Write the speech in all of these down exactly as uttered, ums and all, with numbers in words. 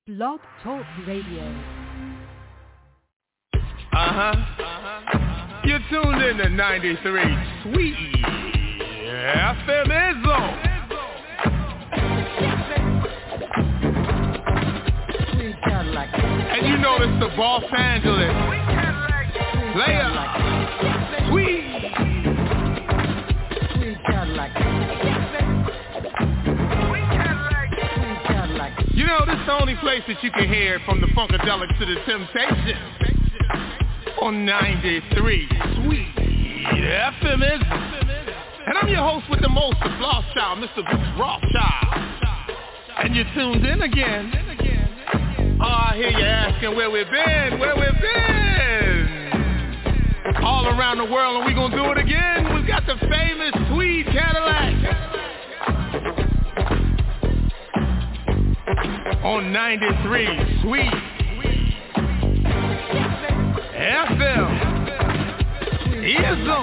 Blog Talk Radio. Uh-huh. uh-huh. You're tuned in to ninety-three Sweet F M Izzo. And you know this the Los Angeles player. Sweet. You know this is the only place that you can hear it, from the Funkadelic to the Temptations. On ninety-three Sweet F M Izzo. And I'm your host with the most, the Floss Child, Mister Bruce Rothschild. And you're tuned in again. Oh, I hear you asking where we've been, where we've been. All around the world, and we're going to do it again. We've got the famous Tweed Cadillac. On ninety-three Sweet F M Izzo.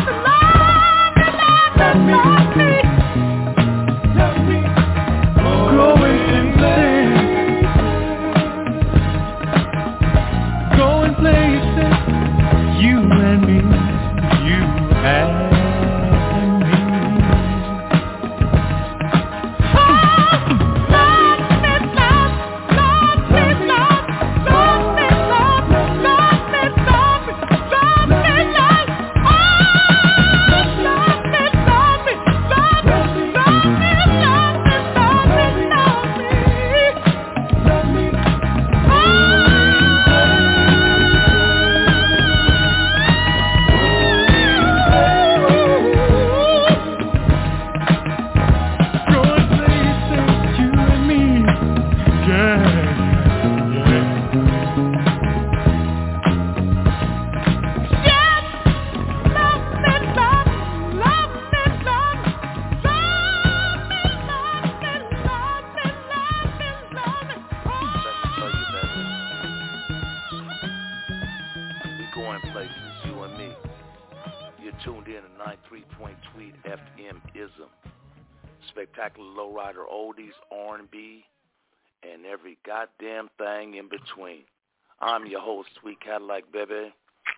Spectacular lowrider oldies, R and B, and every goddamn thing in between. I'm your host, Sweet Cadillac Baby,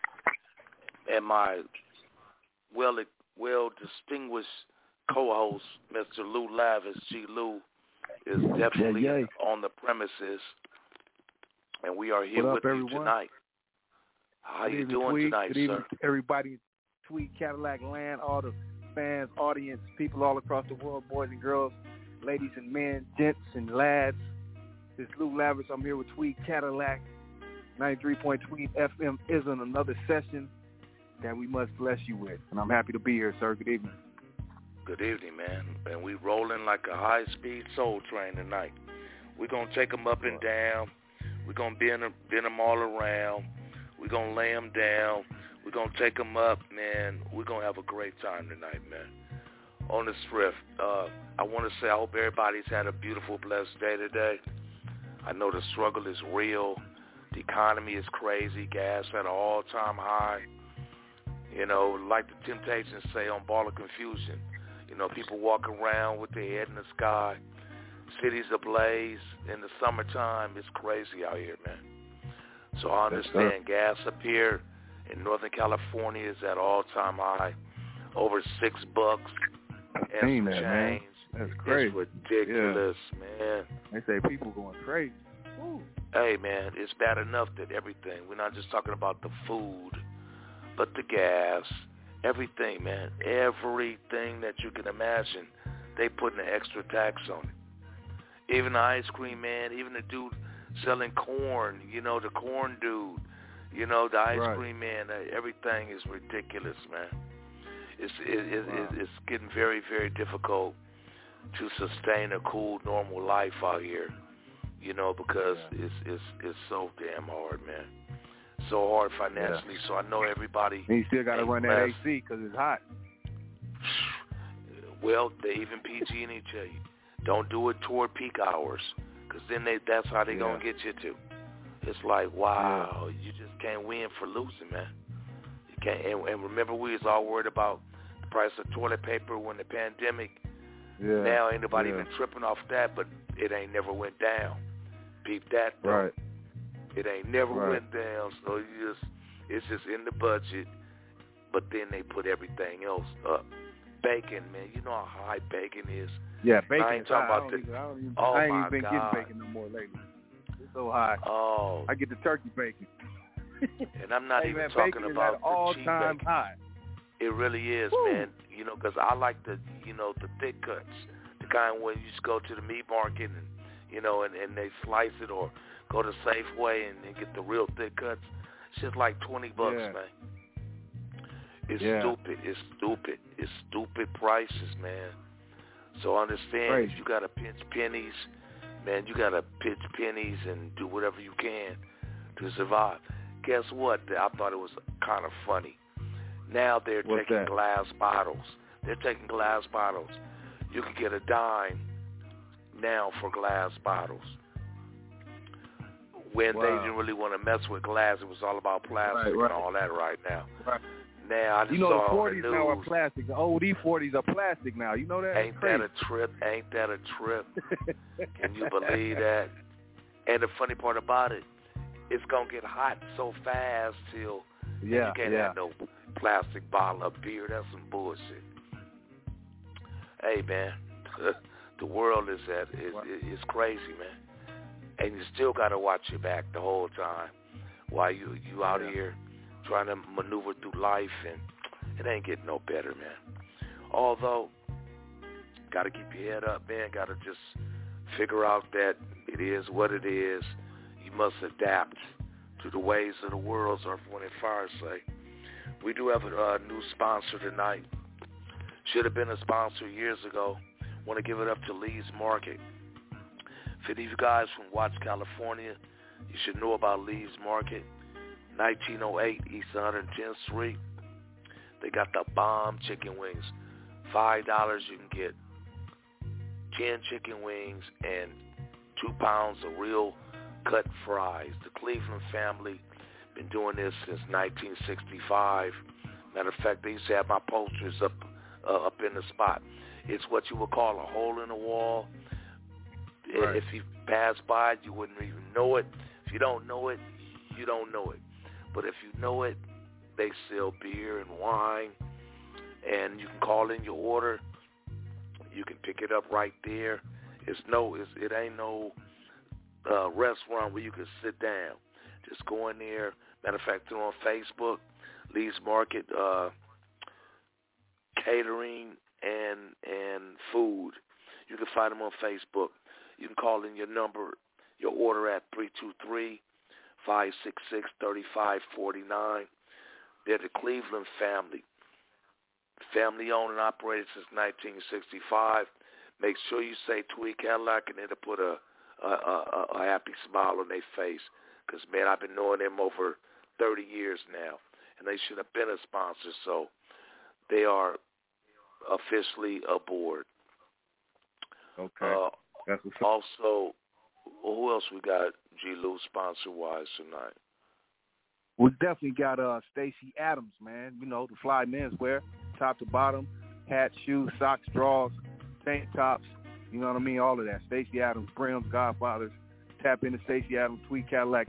and my well well distinguished co-host, Mister Lou Lavis, G. Lou, is definitely yeah, yeah. on the premises, and we are here what with up, you everyone? tonight. How Good you evening, doing Tweet. tonight, Good sir? evening, everybody, Tweet Cadillac Land, all the fans, audience, people all across the world, boys and girls, ladies and men, gents and lads. This is Lou Lavis. I'm here with Tweet Cadillac. ninety-three point Tweet F M is on another session that we must bless you with. And I'm happy to be here, sir. Good evening. Good evening, man. And we rolling like a high-speed soul train tonight. We're going to take them up and down. We're going to bend them, bend them all around. We're going to lay them down. We're going to take them up, man. We're going to have a great time tonight, man. On this riff, uh, I want to say I hope everybody's had a beautiful, blessed day today. I know the struggle is real. The economy is crazy. Gas at an all-time high. You know, like the Temptations say on Ball of Confusion, you know, people walk around with their head in the sky, cities ablaze in the summertime. It's crazy out here, man. So I understand gas up here in Northern California is at all-time high, over six bucks and some that, change. Man. That's crazy. It's ridiculous, yeah. man. They say people going crazy. Woo. Hey, man, it's bad enough that everything, we're not just talking about the food, but the gas, everything, man, everything that you can imagine, they putting an extra tax on it. Even the ice cream man, even the dude selling corn, you know, the corn dude, you know, the ice right. cream man, everything is ridiculous, man. It's it, it, wow. it's getting very, very difficult to sustain a cool, normal life out here, you know, because yeah. it's it's it's so damn hard, man. So hard financially. Yeah. So I know everybody. And you still got to run that A C because it's hot. Well, they even P G and E tell you, don't do it toward peak hours, because then they that's how they yeah. gonna get you to. It's like, wow, yeah. you just can't win for losing, man. You can't. And, and remember, we was all worried about the price of toilet paper when the pandemic. Yeah. Now ain't nobody yeah. even tripping off that, but it ain't never went down. Peep that though. Right. It ain't never right. went down, so you just it's just in the budget. But then they put everything else up. Bacon, man, you know how high bacon is. Yeah, bacon. I ain't talking high. about I the. even, I, don't even, oh I ain't my even been God. getting bacon no more lately. It's so high. Oh. I get the turkey bacon. And I'm not hey, even man, talking bacon about is at the all cheap time bacon. high. It really is, Woo. man. You know, because I like the, you know, the thick cuts, the kind where you just go to the meat market and, you know, and, and they slice it, or go to Safeway and, and get the real thick cuts. It's just like twenty bucks, yeah. man. It's yeah. stupid. It's stupid. It's stupid prices, man. So understand, Crazy. if you got to pinch pennies, man, you got to pinch pennies and do whatever you can to survive. Guess what? I thought it was kind of funny. Now they're What's taking that? glass bottles. They're taking glass bottles. You can get a dime now for glass bottles. When wow. they didn't really want to mess with glass, it was all about plastic right, right. and all that right now. Right. Now, I just you know, saw the forties on the now are news, plastic. The old E forties are plastic now. You know that? Ain't that a trip? Ain't that a trip? Can you believe that? And the funny part about it, it's going to get hot so fast till yeah, you can't yeah. have no plastic bottle of beer. That's some bullshit. Hey, man, the world is at is is crazy, man. And you still got to watch your back the whole time while you, you out yeah. here trying to maneuver through life, and it ain't getting no better, man. Although, got to keep your head up, man. Got to just figure out that it is what it is. You must adapt to the ways of the world, or when it fires say. We do have a uh, new sponsor tonight. Should have been a sponsor years ago. Want to give it up to Lee's Market. For any of you guys from Watts, California, you should know about Lee's Market. nineteen oh eight East one hundred tenth Street. They got the bomb chicken wings. five dollars you can get ten chicken wings and two pounds of real cut fries. The Cleveland family been doing this since nineteen sixty-five. Matter of fact, they used to have my posters up uh, up in the spot. It's what you would call a hole in the wall. Right. If you pass by it, you wouldn't even know it. If you don't know it, you don't know it. But if you know it, they sell beer and wine, and you can call in your order. You can pick it up right there. It's no, it's, it ain't no uh, restaurant where you can sit down. Just go in there. Matter of fact, they're on Facebook, Lee's Market uh, Catering and and Food. You can find them on Facebook. You can call in your number, your order at three two three, five six six, three five four nine. They're the Cleveland family. Family owned and operated since nineteen sixty-five. Make sure you say Tweed Cadillac, and it'll put a, a, a, a happy smile on their face. Because, man, I've been knowing them over thirty years now, and they should have been a sponsor, so they are officially aboard. Okay. Uh, That's what's up. Also, who else we got, G. Lou, sponsor-wise tonight? We definitely got uh, Stacey Adams, man. You know, the fly menswear, top to bottom, hats, shoes, socks, drawers, tank tops. You know what I mean? All of that. Stacey Adams, Brims, Godfathers. Tap into Stacey Adams, tweet cadillac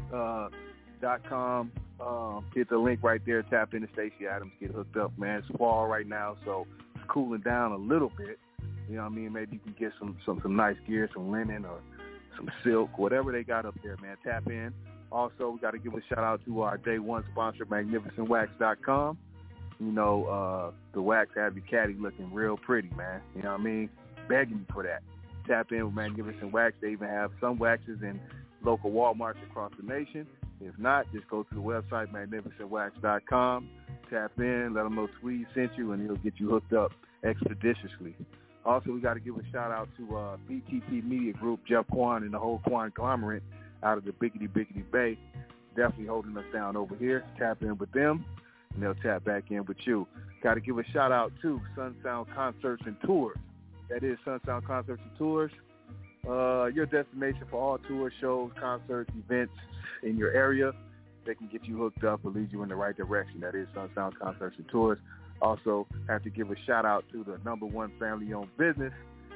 dot com. Uh, hit the link right there. Tap into Stacey Adams. Get hooked up, man. It's fall right now, so it's cooling down a little bit. You know what I mean? Maybe you can get some, some, some nice gear, some linen or some silk, whatever they got up there, man. Tap in. Also, we got to give a shout-out to our day one sponsor, magnificent wax dot com. You know, uh, the wax have your caddy looking real pretty, man. You know what I mean? Begging you for that. Tap in with Magnificent Wax. They even have some waxes in local Walmarts across the nation. If not, just go to the website, magnificent wax dot com. Tap in, let them know Tweed sent you, and he'll get you hooked up expeditiously. Also, we got to give a shout-out to uh, B T P Media Group, Jeff Quan and the whole Quan conglomerate out of the Biggity Biggity Bay. Definitely holding us down over here. Tap in with them, and they'll tap back in with you. Got to give a shout-out to Sun Sound Concerts and Tours. That is Sun Sound Concerts and Tours. Uh, your destination for all tour shows, concerts, events in your area. They can get you hooked up or lead you in the right direction. That is Sun Sound Concerts and Tours. Also, have to give a shout-out to the number one family-owned business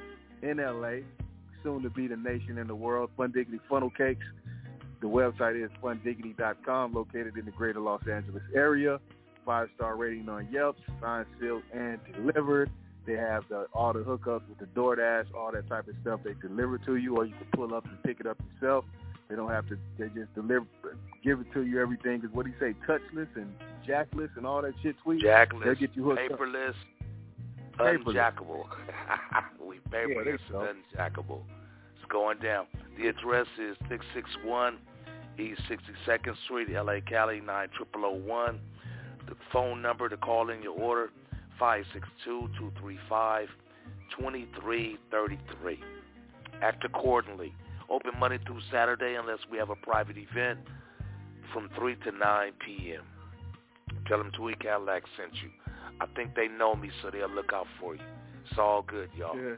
in L A, soon to be the nation in the world, Fun Diggity Funnel Cakes. The website is fun diggity dot com, located in the greater Los Angeles area. Five-star rating on Yelp, signed, sealed, and delivered. They have the, all the hookups with the DoorDash, all that type of stuff. They deliver to you, or you can pull up and pick it up yourself. They don't have to. They just deliver, give it to you. Everything is what do you say, touchless and jackless and all that shit. Sweet. Jackless. They'll get you hooked paperless, up. unjackable. we paperless yeah, and unjackable. It's going down. The address is six sixty-one East sixty-second Street, L A, Cali nine zero zero zero one. The phone number to call in your order, five six two, two three five, two three three three. Act accordingly. Open Monday through Saturday unless we have a private event from three to nine p.m. Tell them Tweed Cadillac sent you. I think they know me, so they'll look out for you. It's all good, y'all. Yeah.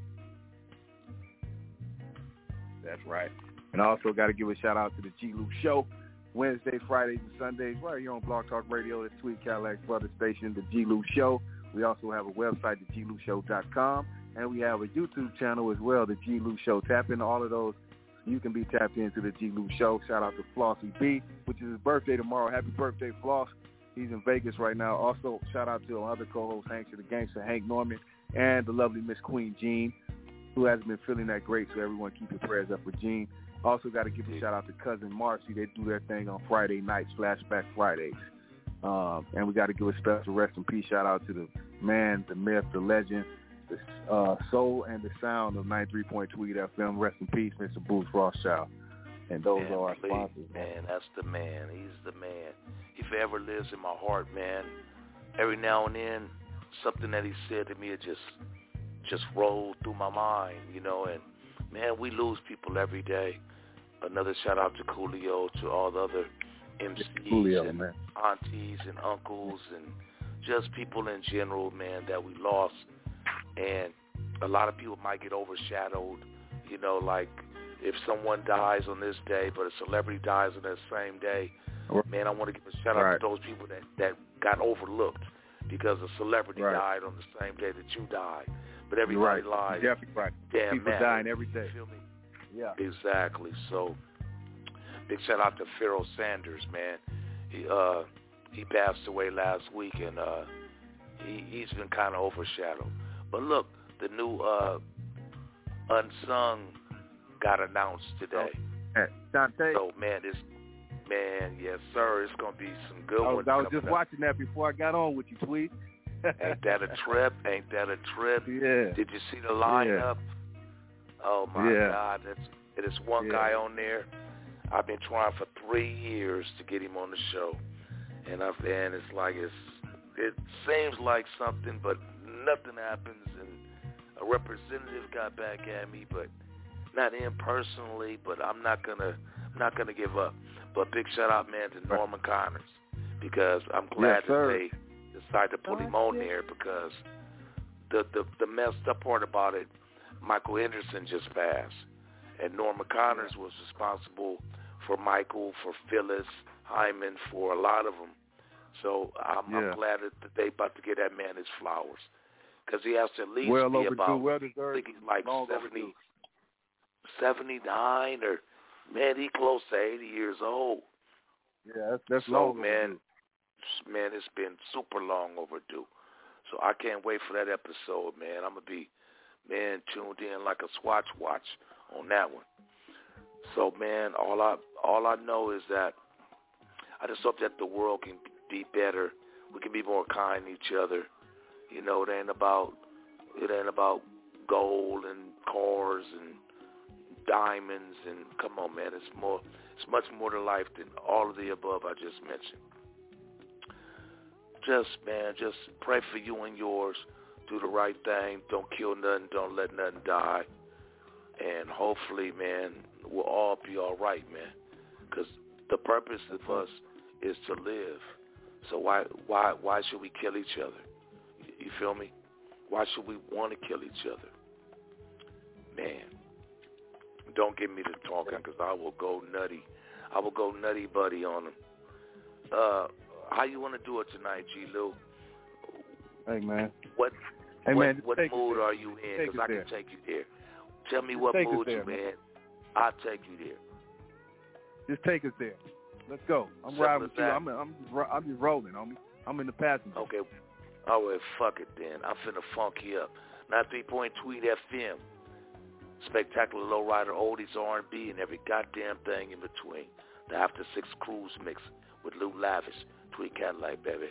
That's right. And I also got to give a shout-out to the G. Luke Show. Wednesday, Fridays, and Sundays, right here on Blog Talk Radio. It's Tweed Cadillac's brother station, the G. Luke Show. We also have a website, the g luke show dot com. And we have a YouTube channel as well, the G. Luke Show. Tap into all of those. You can be tapped into the G. Luke Show. Shout out to Flossie B, which is his birthday tomorrow. Happy birthday, Floss. He's in Vegas right now. Also, shout out to our other co-host, Hank the Gangster, Hank Norman, and the lovely Miss Queen Jean, who hasn't been feeling that great, so everyone keep your prayers up for Jean. Also got to give a shout out to Cousin Marcy. They do their thing on Friday nights, Flashback Fridays. Um, and we got to give a special rest in peace shout out to the man, the myth, the legend, the uh, soul and the sound of ninety-three point two Tweed F M. Rest in peace, Mister Booth Rothschild. And those man, are our please, sponsors. Man, that's the man. He's the man. He forever lives in my heart, man. Every now and then, something that he said to me, it just just rolled through my mind, you know. And, man, we lose people every day. Another shout-out to Coolio, to all the other M Cs Coolio, and man. aunties and uncles and just people in general, man, that we lost. And a lot of people might get overshadowed, you know, like if someone dies on this day but a celebrity dies on that same day, man, I want to give a shout-out right. to those people that, that got overlooked because a celebrity right. died on the same day that you died. But everybody right. lies. Definitely right. Damn, people man. dying every day. You feel me? Yeah. Exactly. So, big shout out to Pharaoh Sanders, man. He uh he passed away last week, and uh he he's been kind of overshadowed. But look, the new uh Unsung got announced today. Oh, Dante. So man, this man, yes sir, it's gonna be some good I ones. was, I was just coming up. watching that before I got on with you, Tweed. Ain't that a trip? Ain't that a trip? Yeah. Did you see the lineup? Yeah. Oh my Yeah. God, that's it is one Yeah. guy on there. I've been trying for three years to get him on the show, and I've and it's like it's it seems like something, but nothing happens. And a representative got back at me, but not him personally. But I'm not gonna I'm not gonna give up. But big shout out, man, to Norman Connors, because I'm glad Yes, sir. that they decided to put him on there, because the, the the messed up part about it, Michael Henderson just passed, and Norman Connors was responsible for Michael, for Phyllis Hyman, for a lot of them. So I'm, yeah. I'm glad that they about to get that man his flowers, because he has to at least well be overdue, about, well I deserved, think he's like long seventy, seventy-nine, or, man, he close to eighty years old. Yeah, that's, that's so, long man, overdue. man, it's been super long overdue. So I can't wait for that episode, man. I'm going to be, man, tuned in like a Swatch watch on that one. So, man, all I all I know is that I just hope that the world can be better. We can be more kind to each other. You know, it ain't about it ain't about gold and cars and diamonds and come on, man. It's more. It's much more to life than all of the above I just mentioned. Just, man, just pray for you and yours. Do the right thing. Don't kill nothing. Don't let nothing die. And hopefully, man, we'll all be all right, man. Because the purpose of us is to live. So why why why should we kill each other? You feel me? Why should we want to kill each other? Man, don't get me to talking, because I will go nutty. I will go nutty buddy on them. Uh, how you want to do it tonight, G. Lou? Hey, man. What hey, what, man, what mood are you in? Because I can there. take you there. Tell me just what mood there, you man. in. I'll take you there. Just take us there. Let's go. I'm Simple riding as with you. that. I'm, I'm, just, I'm just rolling, homie. I'm in the passenger. Okay. All right, fuck it then. I'm finna funk you up. ninety-three point Tweet F M. Spectacular Lowrider, oldies, R and B, and every goddamn thing in between. The After Six Cruise Mix with Lou Lavish. Tweet Cadillac, baby.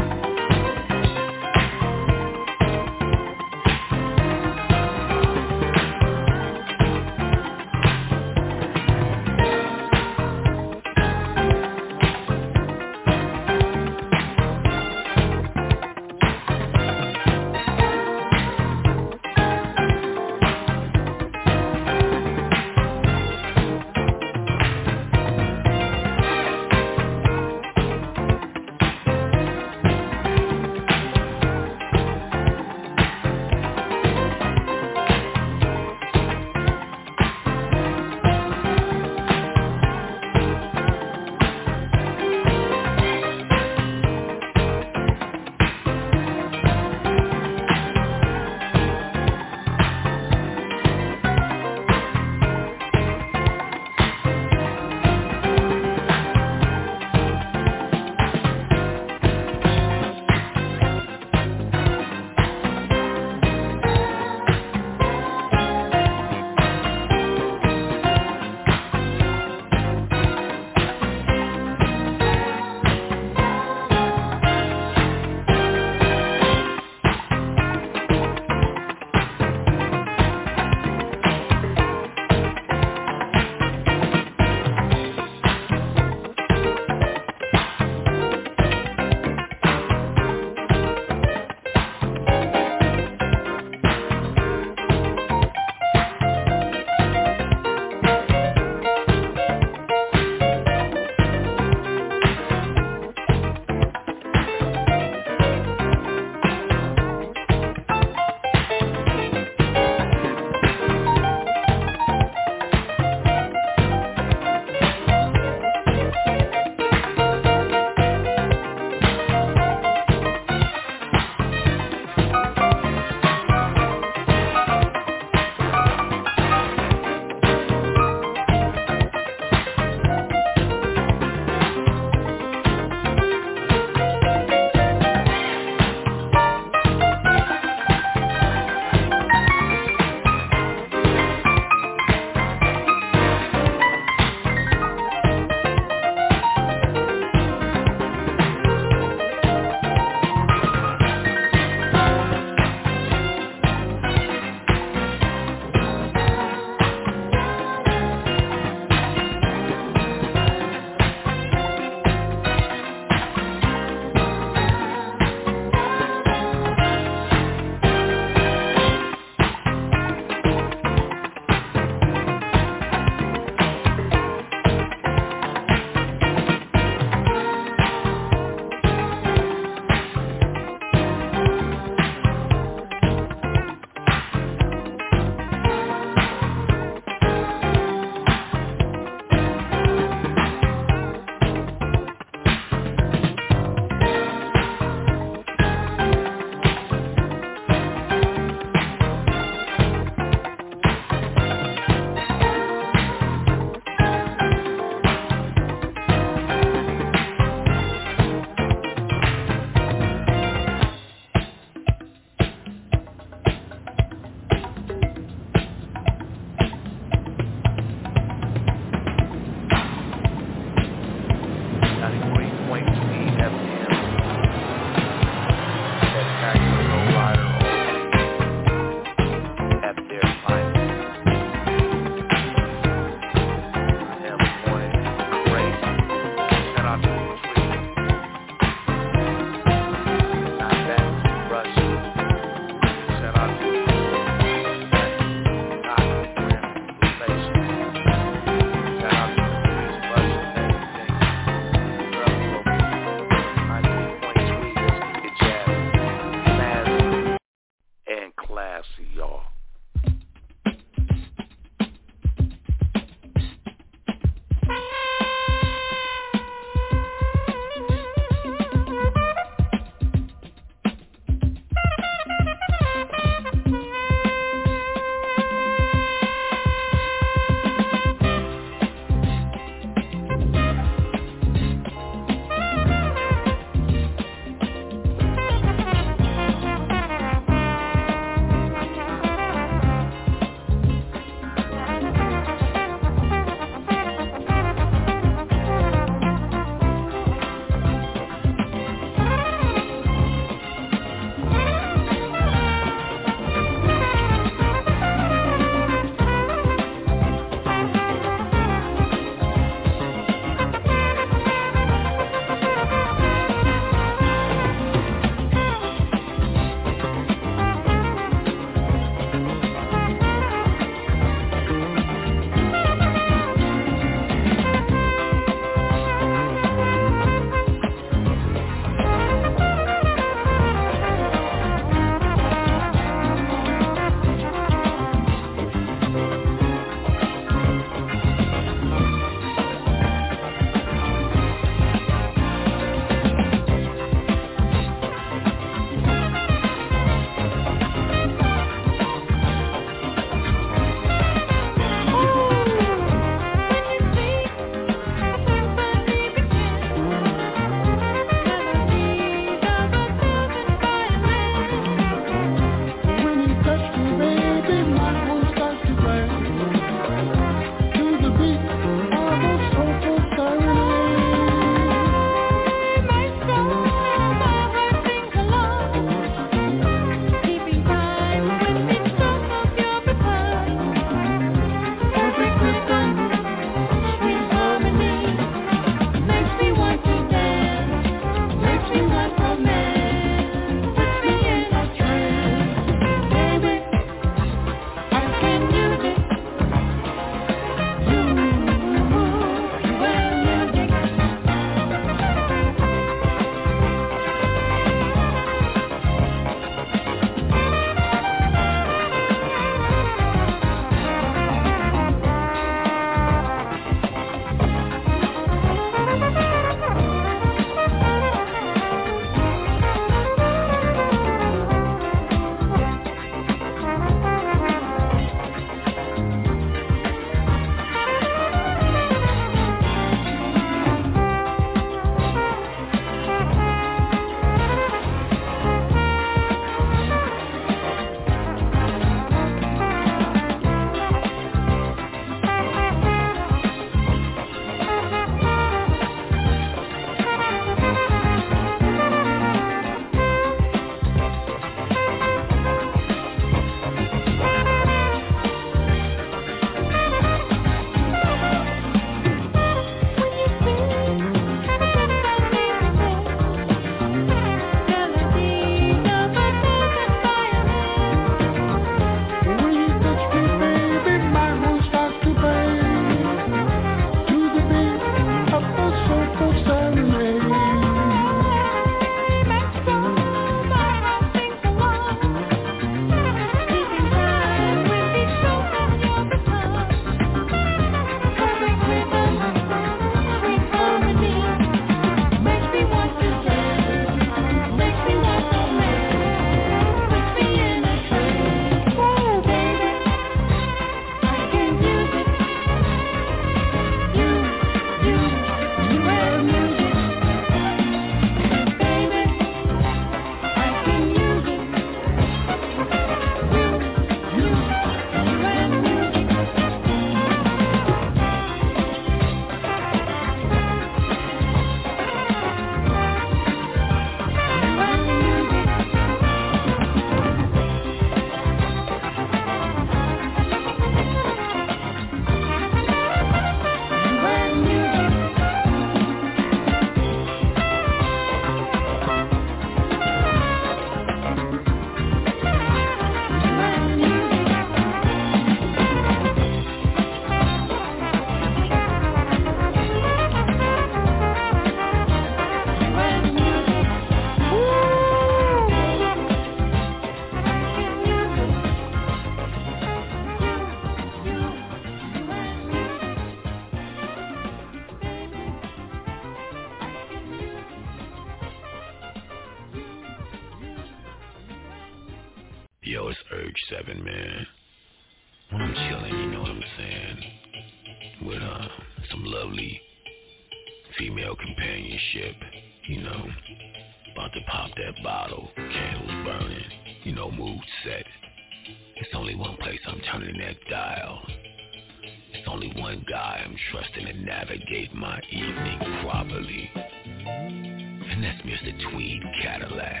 Yo, it's Urge seven, man. When I'm chilling, you know what I'm saying, with uh, some lovely female companionship, you know, about to pop that bottle, candles burning, you know, mood set. It's only one place I'm turning that dial. It's only one guy I'm trusting to navigate my evening properly. And that's Mister Tweed Cadillac.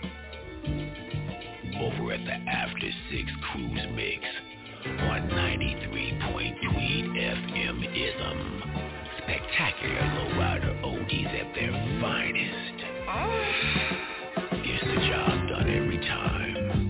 Over at the After Six Cruise Mix on ninety-three point Tweed F M ism. Spectacular lowrider oldies at their finest. Gets the job done every time.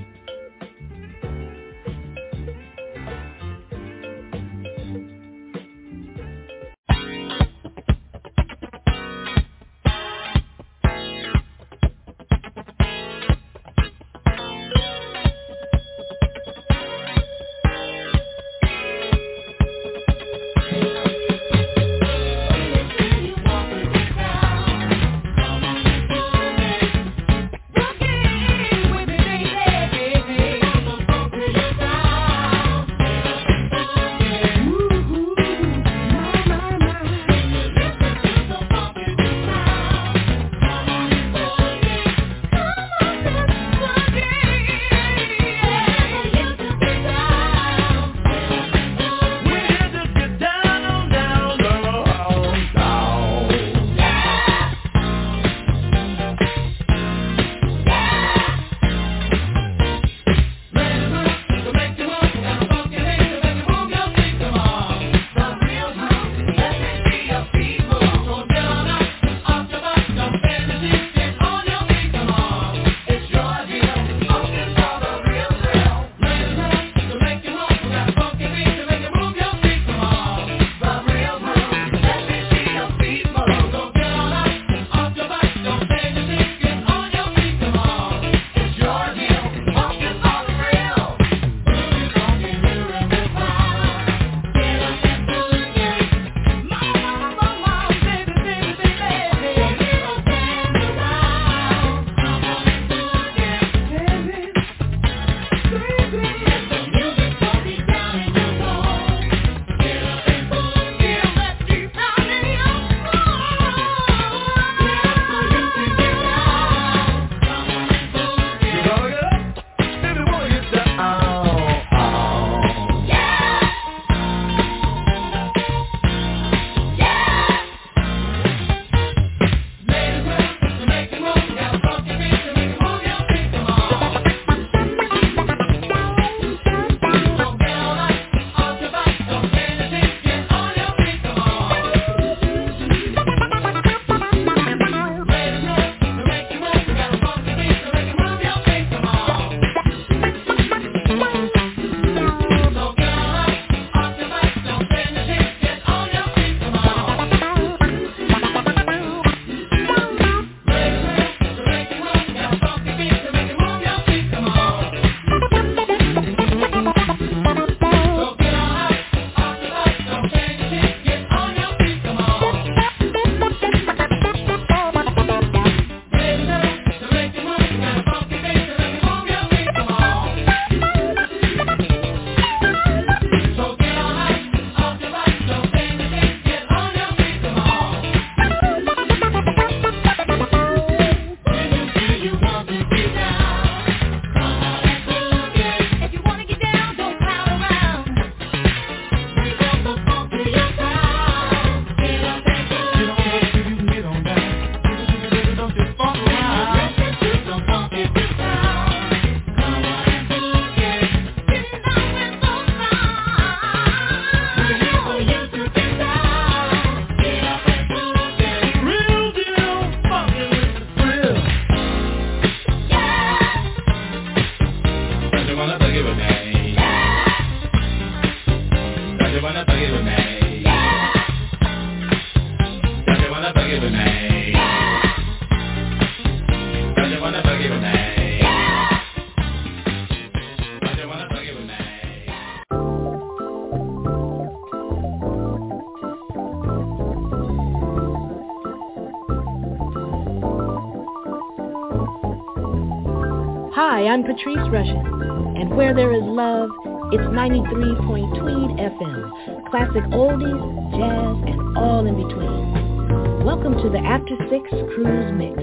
Hi, I'm Patrice Rushen. And where there is love, it's ninety-three point Tweed F M. Classic oldies, jazz, and all in between. Welcome to the After Six Cruise Mix.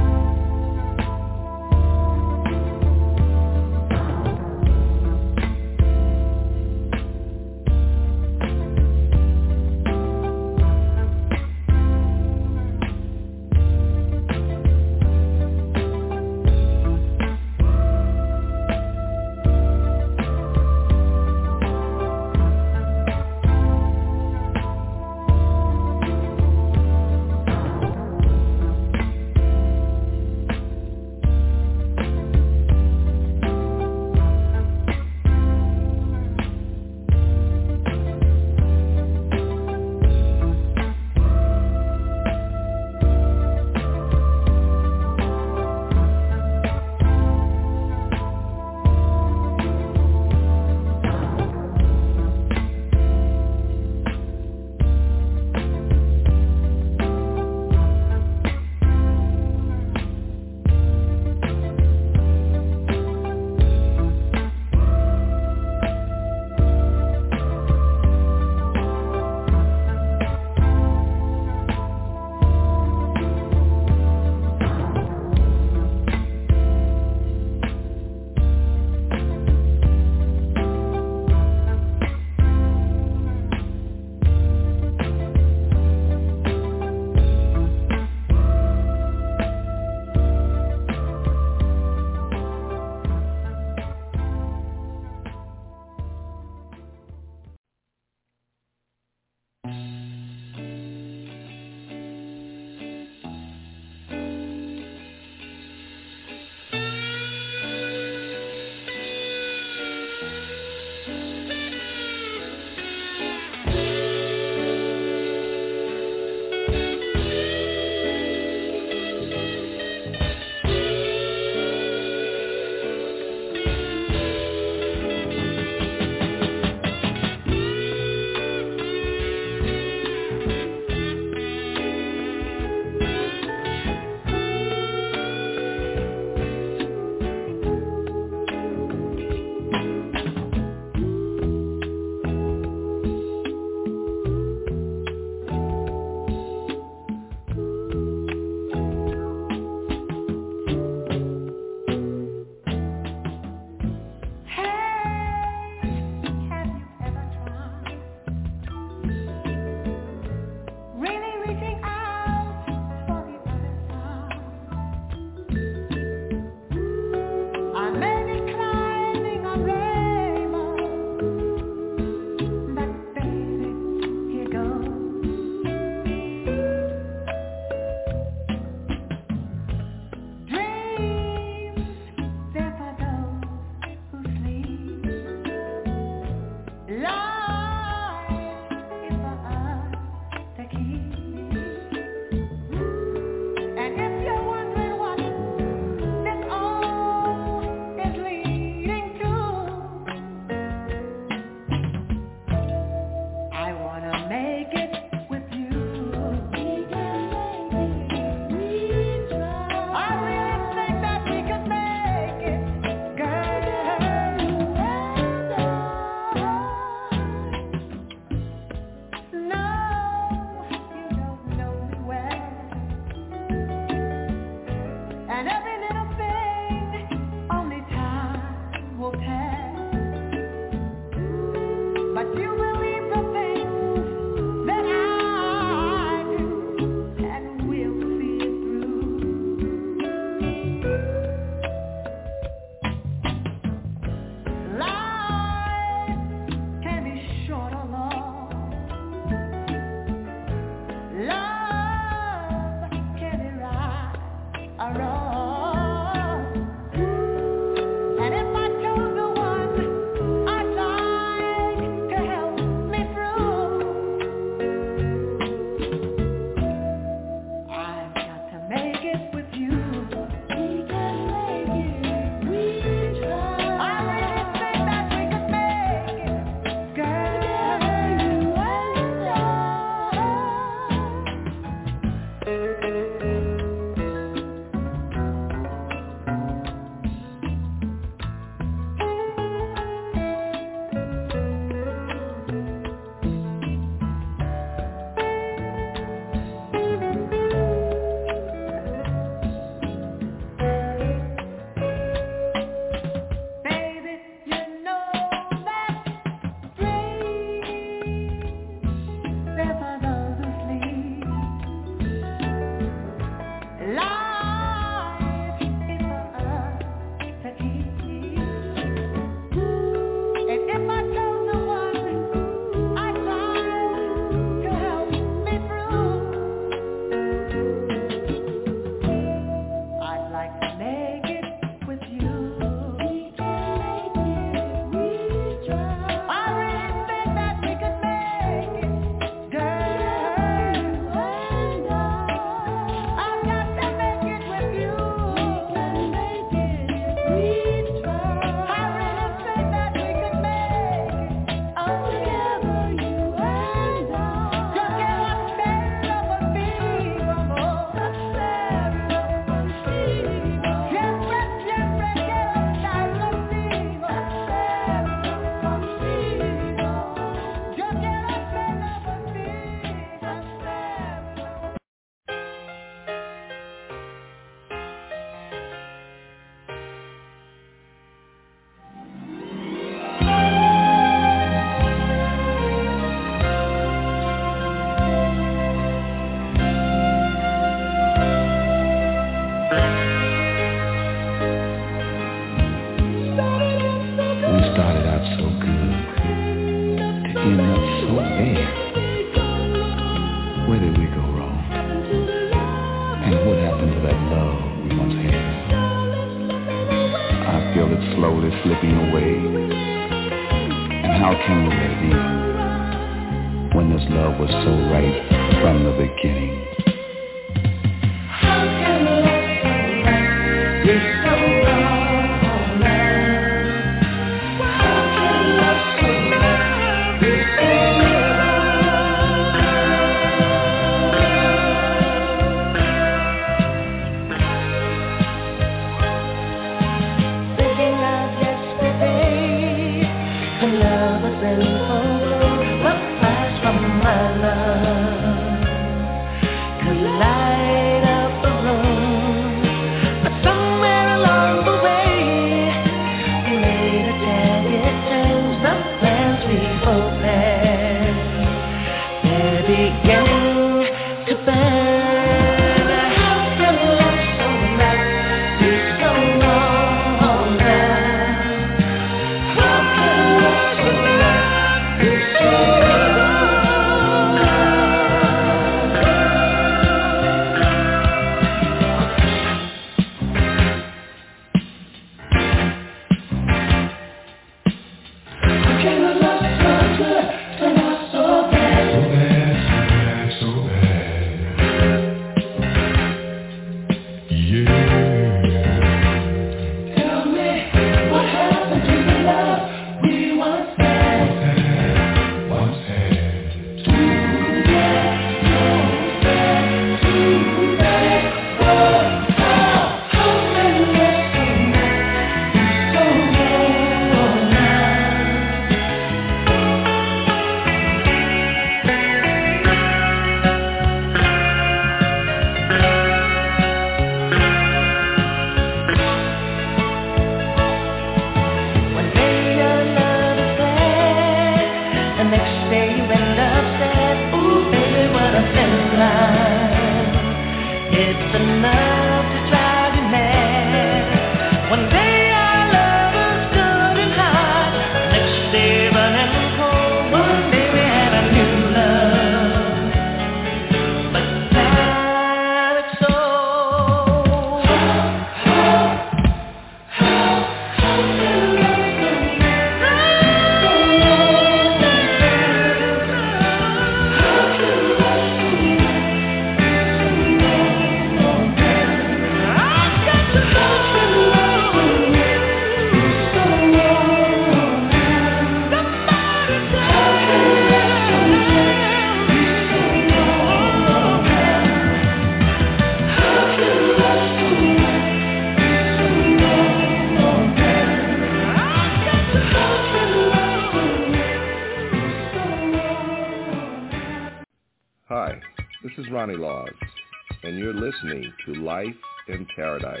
Ronnie Laws, and you're listening to Life in Paradise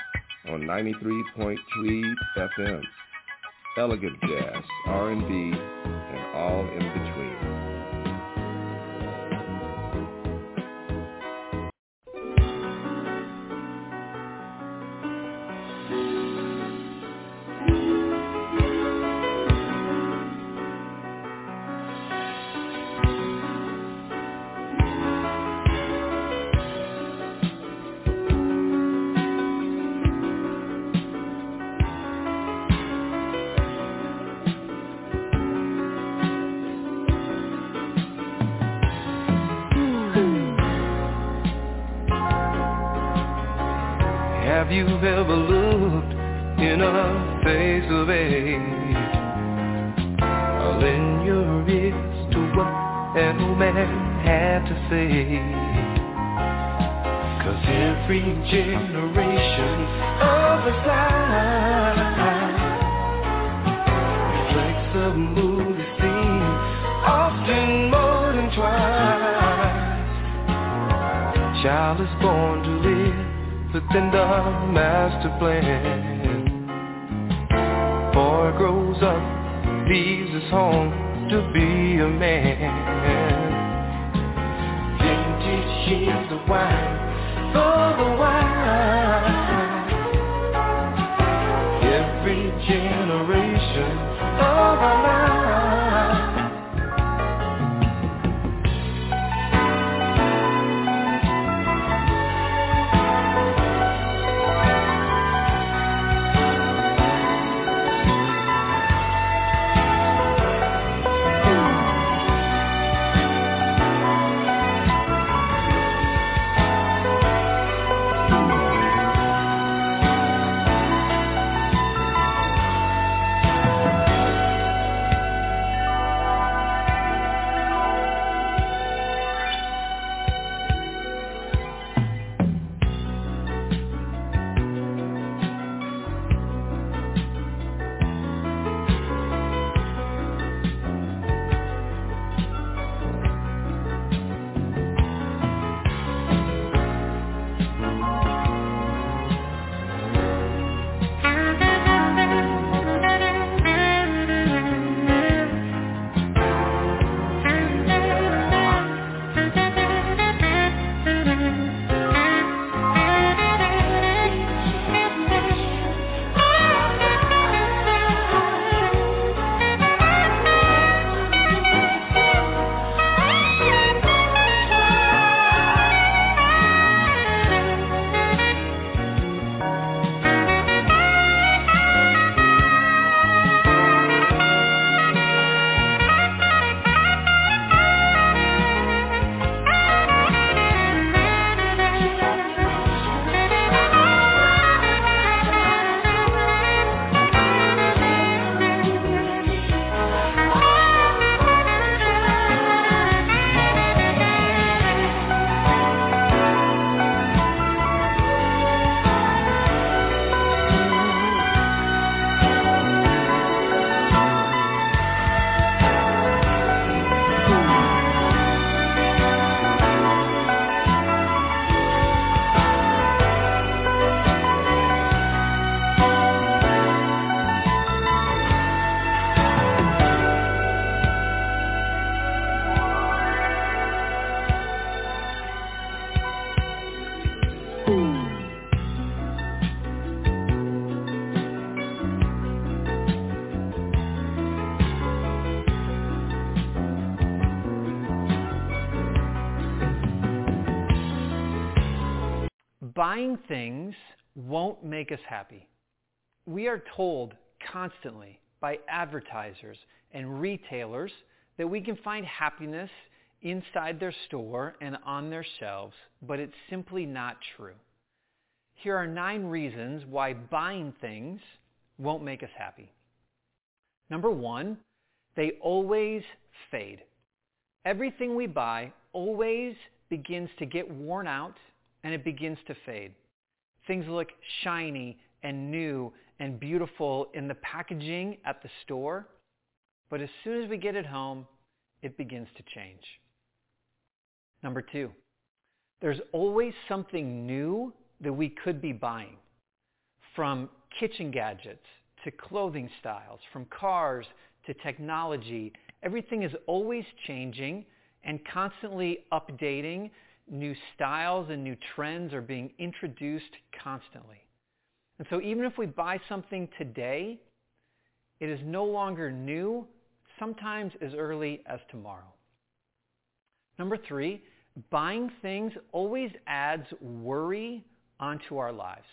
on ninety-three point three F M. Elegant jazz, R and B, and all in between. you've ever looked in a face of age, I'll lend your ears to what an old man had to say. 'Cause every generation of a side reflects a movie scene, often more than twice. Child is born to live within the master plan. Boy grows up, leaves his home to be a man. Vintage years of wine for the wine. Every generation of our lives. Buying things won't make us happy. We are told constantly by advertisers and retailers that we can find happiness inside their store and on their shelves, but it's simply not true. Here are nine reasons why buying things won't make us happy. Number one, they always fade. Everything we buy always begins to get worn out and it begins to fade. Things look shiny and new and beautiful in the packaging at the store, but as soon as we get it home, it begins to change. Number two, there's always something new that we could be buying. From kitchen gadgets to clothing styles, from cars to technology, everything is always changing and constantly updating. New styles and new trends are being introduced constantly. And so even if we buy something today, it is no longer new, sometimes as early as tomorrow. Number three, buying things always adds worry onto our lives.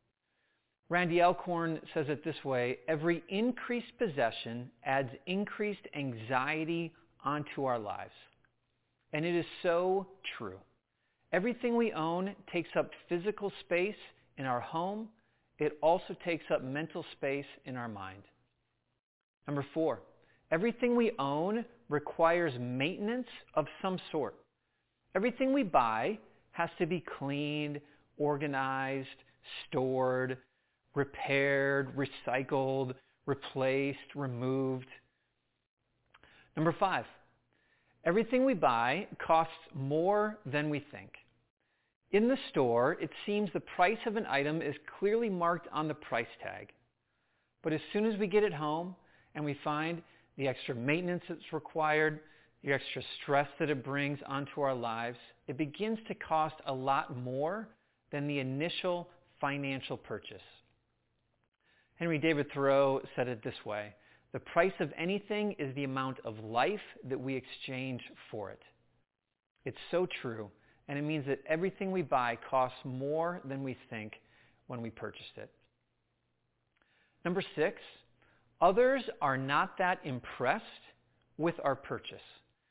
Randy Alcorn says it this way: every increased possession adds increased anxiety onto our lives. And it is so true. Everything we own takes up physical space in our home, it also takes up mental space in our mind. Number four, everything we own requires maintenance of some sort. Everything we buy has to be cleaned, organized, stored, repaired, recycled, replaced, removed. Number five, everything we buy costs more than we think. In the store, it seems the price of an item is clearly marked on the price tag. But as soon as we get it home and we find the extra maintenance that's required, the extra stress that it brings onto our lives, it begins to cost a lot more than the initial financial purchase. Henry David Thoreau said it this way: the price of anything is the amount of life that we exchange for it. It's so true, and it means that everything we buy costs more than we think when we purchased it. Number six, others are not that impressed with our purchase.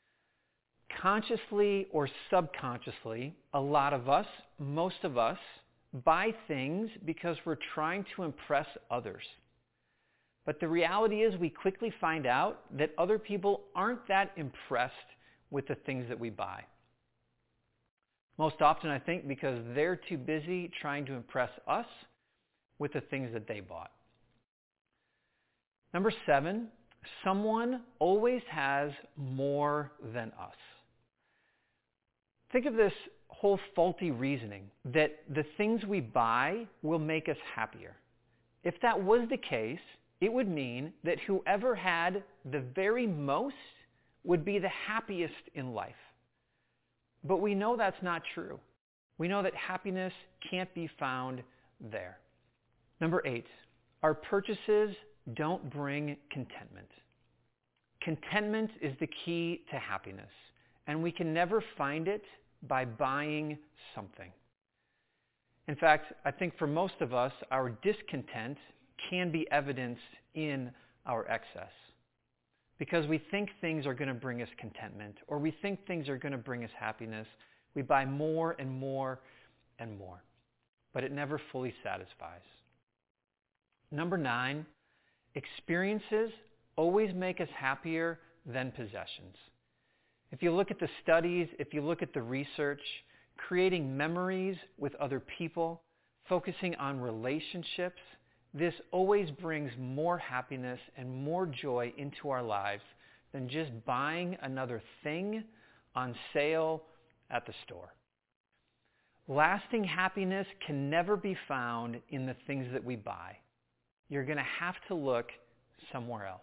Consciously or subconsciously, a lot of us, most of us, buy things because we're trying to impress others. But the reality is we quickly find out that other people aren't that impressed with the things that we buy. Most often, I think, because they're too busy trying to impress us with the things that they bought. Number seven, someone always has more than us. Think of this whole faulty reasoning that the things we buy will make us happier. If that was the case, it would mean that whoever had the very most would be the happiest in life. But we know that's not true. We know that happiness can't be found there. Number eight, our purchases don't bring contentment. Contentment is the key to happiness, and we can never find it by buying something. In fact, I think for most of us, our discontent can be evidenced in our excess. Because we think things are going to bring us contentment, or we think things are going to bring us happiness, we buy more and more and more. But it never fully satisfies. Number nine, experiences always make us happier than possessions. If you look at the studies, if you look at the research, creating memories with other people, focusing on relationships, this always brings more happiness and more joy into our lives than just buying another thing on sale at the store. Lasting happiness can never be found in the things that we buy. You're going to have to look somewhere else.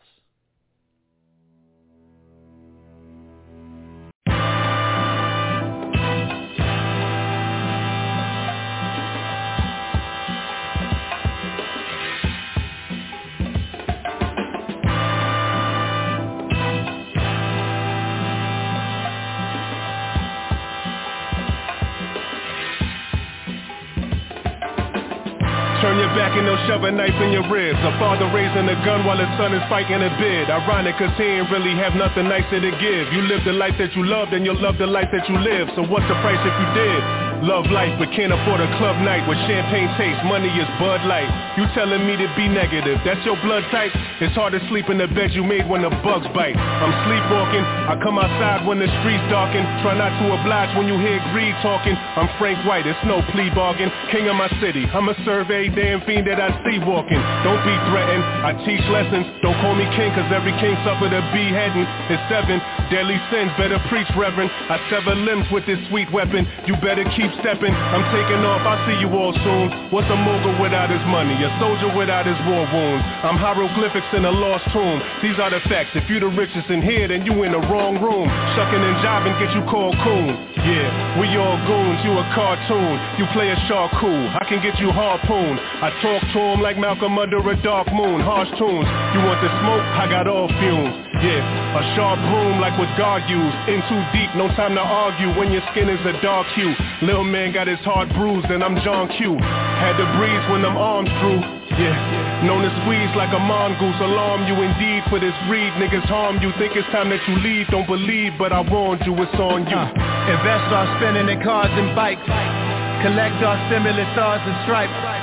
Turn your back and they'll shove a knife in your ribs. A father raising a gun while his son is fighting a bid. Ironic cause he ain't really have nothing nicer to give. You live the life that you loved and you'll love the life that you live. So what's the price if you did? Love life but can't afford a club night with champagne taste. Money is Bud Light. You telling me to be negative, that's your blood type? It's hard to sleep in the bed you made when the bugs bite. I'm sleepwalking, I come outside when the streets darken. Try not to oblige when you hear greed talking. I'm Frank White, it's no plea bargain. King of my city, I'ma serve every damn fiend that I see walking. Don't be threatened, I teach lessons. Don't call me king cause every king suffered a beheading. It's seven deadly sins, better preach reverend. I sever limbs with this sweet weapon. You better keep stepping, I'm taking off, I'll see you all soon. What's a mogul without his money? A soldier without his war wounds. I'm hieroglyphics in a lost tomb. These are the facts, if you the richest in here, then you in the wrong room. Shucking and jiving get you called coon. Yeah, we all goons, you a cartoon. You play a shark cool, I can get you harpooned. I talk to him like Malcolm under a dark moon. Harsh tunes, you want the smoke? I got all fumes. Yeah, a sharp broom like what God used. In too deep, no time to argue when your skin is a dark hue. Lil man got his heart bruised and I'm John Q. Had to breeze when them arms drew. Yeah, known to squeeze like a mongoose. Alarm you indeed for this breed. Niggas harm you, think it's time that you leave. Don't believe, but I warned you, it's on you. uh, Invest our spending in cars and bikes. Collect our stimulus stars and stripes.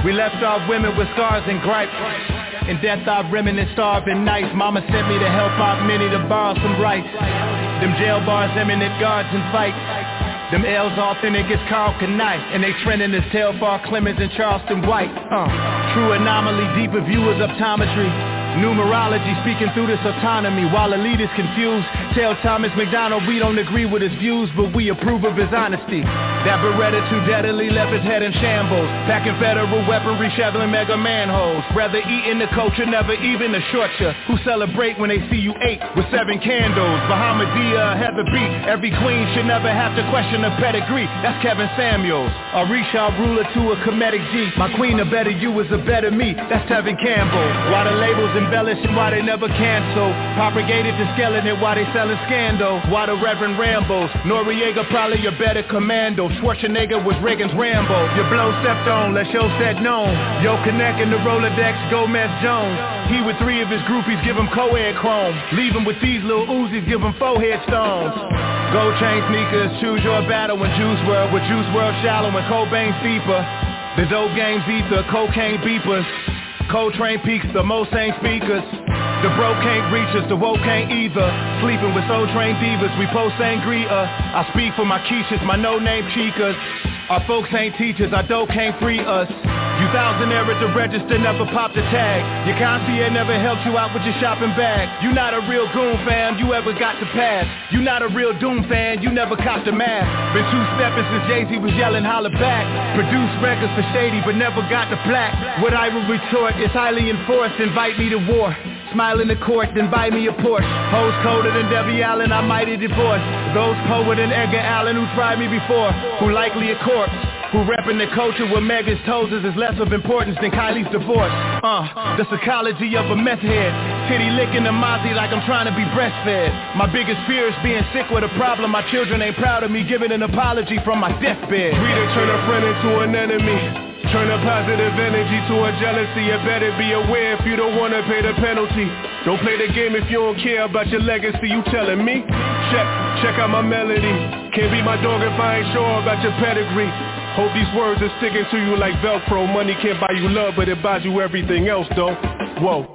We left our women with scars and gripes. In death I reminisce starving nights. Mama sent me to help out many to borrow some rights. Them jail bars, eminent guards and fights. Them L's authentic as Carl Knight. And they trending as Telfar Clemens and Charleston White. uh, True anomaly, deeper view is optometry. Numerology speaking through this autonomy. While elite is confused, tell Thomas McDonald we don't agree with his views, but we approve of his honesty. That Beretta too deadly left his head in shambles. Packing federal weaponry, shoveling mega manholes. Rather eating the culture, never even the short ya. Who celebrate when they see you ate with seven candles. Bahamadia, Heather B. Every queen should never have to question her pedigree. That's Kevin Samuels. Arisha ruler to a comedic G. My queen, a better you is a better me. That's Tevin Campbell. Why the labels embellishing, why they never cancel. Propagated the skeleton, why they selling scandal. Why the Reverend Rambos. Noriega probably a better commando. Schwarzenegger was Reagan's Rambo. Your blow stepped on, let's show said known. Yo Connect in the Rolodex, Gomez Jones. He with three of his groupies, give him co-ed chrome. Leave him with these little Uzis, give him four headstones. Gold chain sneakers, choose your battle in Juice World. With Juice World shallow and Cobain's deeper. The dope game's ether, cocaine beepers. Coltrane peaks, the Mosang speakers. The bro can't reach us, the woke can't either. Sleeping with Soul Train divas, we post sangria. I speak for my Keishas, my no-name chicas. Our folks ain't teachers, our dope can't free us. You thousand era to register, never popped a tag. Your concierge never helped you out with your shopping bag. You not a real goon fan, you ever got to pass. You not a real Doom fan, you never copped a mask. Been two-stepping since Jay-Z was yelling holla back. Produced records for Shady, but never got the plaque. What I would retort is highly enforced, invite me to war. Smile in the court, then buy me a Porsche. Hoes colder than Debbie Allen, I might have divorced. Those poet than Edgar Allan who tried me before, who likely a corpse. Who reppin' the culture where Megan's toes is less of importance than Kylie's divorce. Uh, the psychology of a meth head. Titty licking the mozzie like I'm trying to be breastfed. My biggest fear is being sick with a problem. My children ain't proud of me, giving an apology from my deathbed. Reader, turn a friend into an enemy. Turn a positive energy to a jealousy. You better be aware if you don't wanna pay the penalty. Don't play the game if you don't care about your legacy. You telling me? Check, check out my melody. Can't be my dog if I ain't sure about your pedigree. Hope these words are sticking to you like Velcro. Money can't buy you love, but it buys you everything else though. Whoa.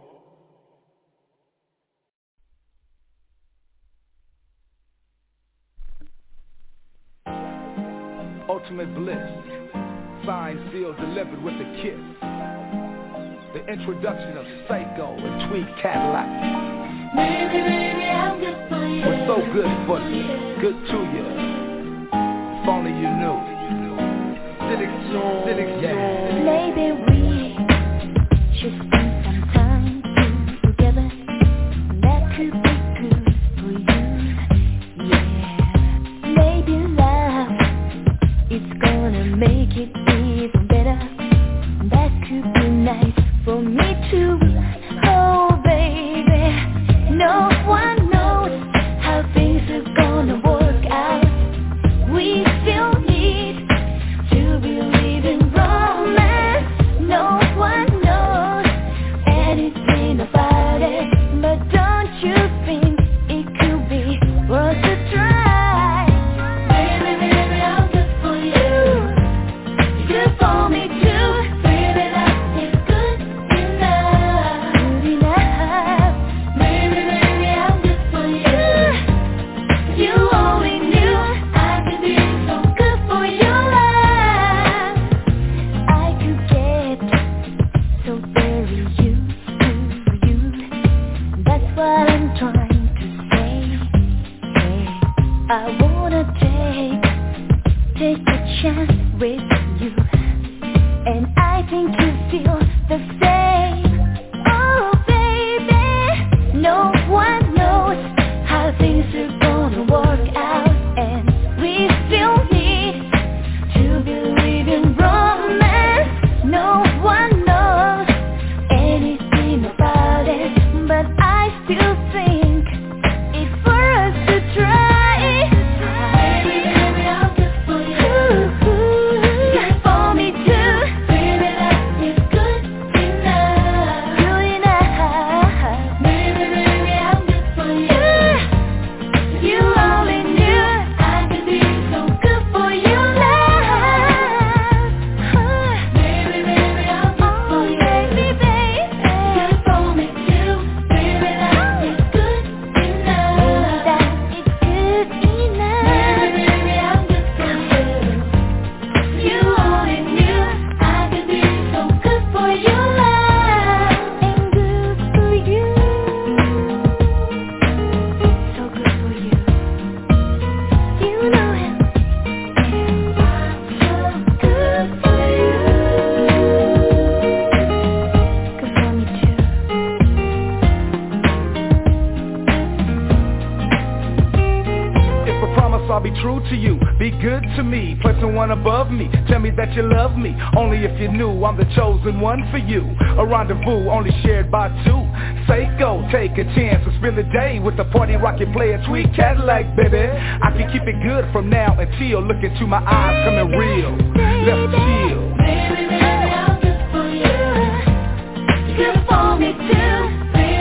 Ultimate bliss. Signed, sealed, delivered with a kiss. The introduction of Psycho and Tweed Cadillac. Baby, baby, I'm good for you. We're so good for you, good to you. If only you knew. Yeah. Maybe we should spend some time together. That could be good for you. Yeah. Maybe love, it's gonna make it even better. That could be nice for me too. Oh baby, no one knows how things are gonna work out. We still need to believe in romance. No one knows anything about it, but don't you think it could be worth a try? Baby, baby, I'm good for you. You're good for me too. Baby, that is good enough. true to you, be good to me, put someone above me, tell me that you love me, only if you knew I'm the chosen one for you. A rendezvous only shared by two. Say go, take a chance and spend the day with the party rocket player Tweet Cadillac, baby. I can keep it good from now until look into my eyes coming real. Let's chill. Baby, baby, I'm good for you. You're good for me too.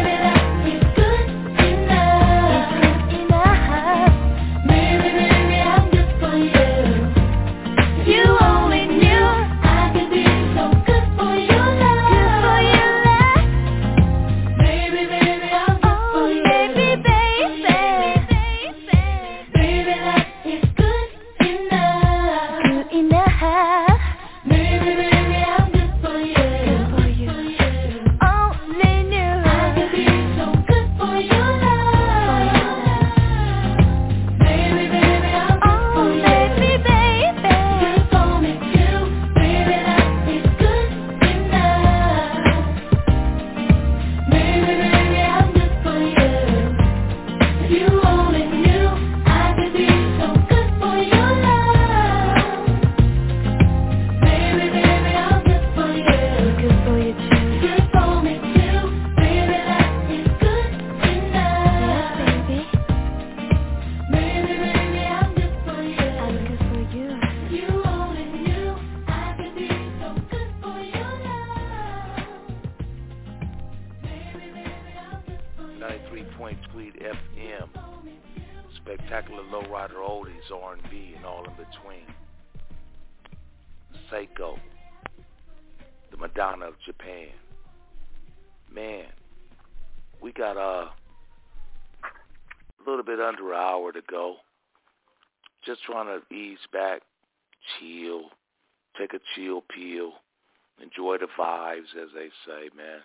Spectacular lowrider oldies, R and B, and all in between. Seiko, the Madonna of Japan. Man, we got uh, a little bit under an hour to go. Just trying to ease back, chill, take a chill pill, enjoy the vibes, as they say, man.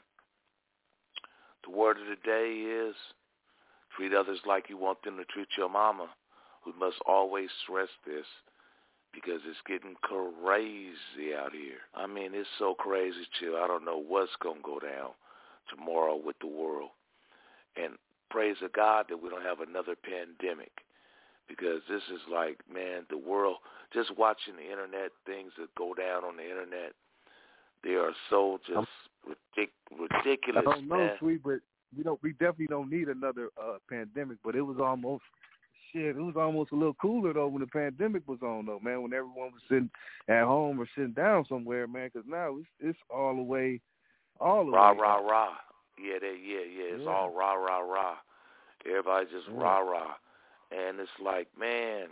The word of the day is, treat others like you want them to treat your mama. We must always stress this because it's getting crazy out here. I mean, it's so crazy, chill. I don't know what's going to go down tomorrow with the world. And praise to God that we don't have another pandemic because this is like, man, the world, just watching the internet, things that go down on the internet, they are so just ridic- ridiculous, I don't know, man. Sweet, but we don't. We definitely don't need another uh, pandemic. But it was almost shit. It was almost a little cooler though when the pandemic was on, though, man. When everyone was sitting at home or sitting down somewhere, man. Because now it's it's all the way, all the rah, way. Rah, rah, rah. Yeah, they, yeah, yeah. It's yeah. all rah, rah, rah. Everybody just yeah. rah, rah. And it's like, man,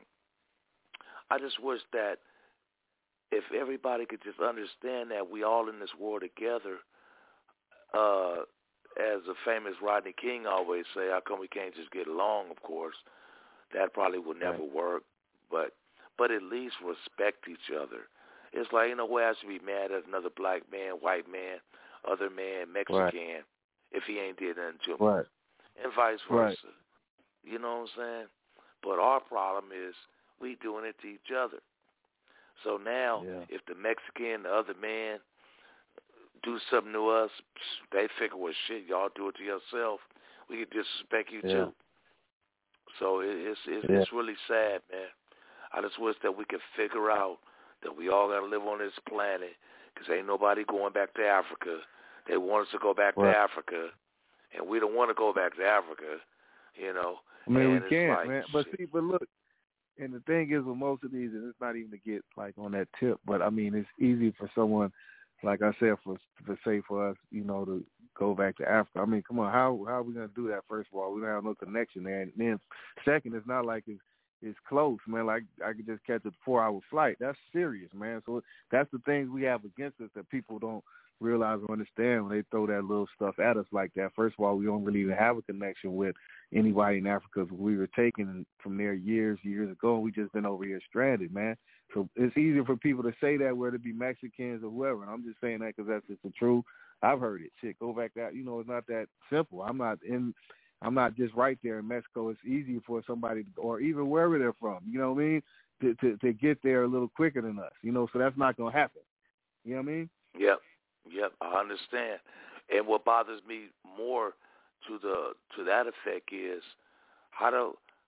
I just wish that if everybody could just understand that we all in this world together. Uh. As the famous Rodney King always say, how come we can't just get along, of course. That probably will never right. work. But but at least respect each other. It's like, you know, why I should be mad at another black man, white man, other man, Mexican, right. if he ain't did nothing to me. Right. And vice versa. Right. You know what I'm saying? But our problem is we doing it to each other. So now, yeah. if the Mexican, the other man, do something to us, they figure, well, shit, y'all do it to yourself. We can disrespect you yeah. too. So it, it's it's, yeah. it's really sad, man. I just wish that we could figure out that we all got to live on this planet because ain't nobody going back to Africa. They want us to go back right. to Africa, and we don't want to go back to Africa, you know. I mean, and we can't, like, man. But see, but look, and the thing is with most of these, and it's not even to get, like, on that tip, but, I mean, it's easy for someone, like I said, for, for say for us, you know, to go back to Africa. I mean, come on, how how are we gonna do that? First of all, we don't have no connection there, and then second, it's not like it's it's close, man. Like I could just catch a four-hour flight. That's serious, man. So that's the things we have against us that people don't realize or understand when they throw that little stuff at us like that. First of all, we don't really even have a connection with anybody in Africa. We were taken from there years, years ago, and we just been over here stranded, man. So it's easier for people to say that, whether it be Mexicans or whoever. And I'm just saying that because that's just the truth. I've heard it. Shit, go back out. You know, it's not that simple. I'm not in. I'm not just right there in Mexico. It's easy for somebody, to, or even wherever they're from. You know what I mean? To, to to get there a little quicker than us. You know, so that's not gonna happen. You know what I mean? Yep, yep. I understand. And what bothers me more to the to that effect is how do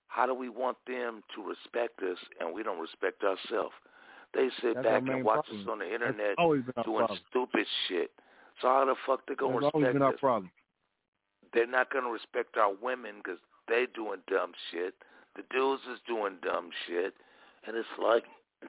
How do we want them to respect us and we don't respect ourselves? They sit That's back our and main watch problem. us on the internet always been our doing problem. stupid shit. So how the fuck they going to That's always respect been our us? problem. They're not going to respect our women because they doing dumb shit. The dudes is doing dumb shit. And it's like,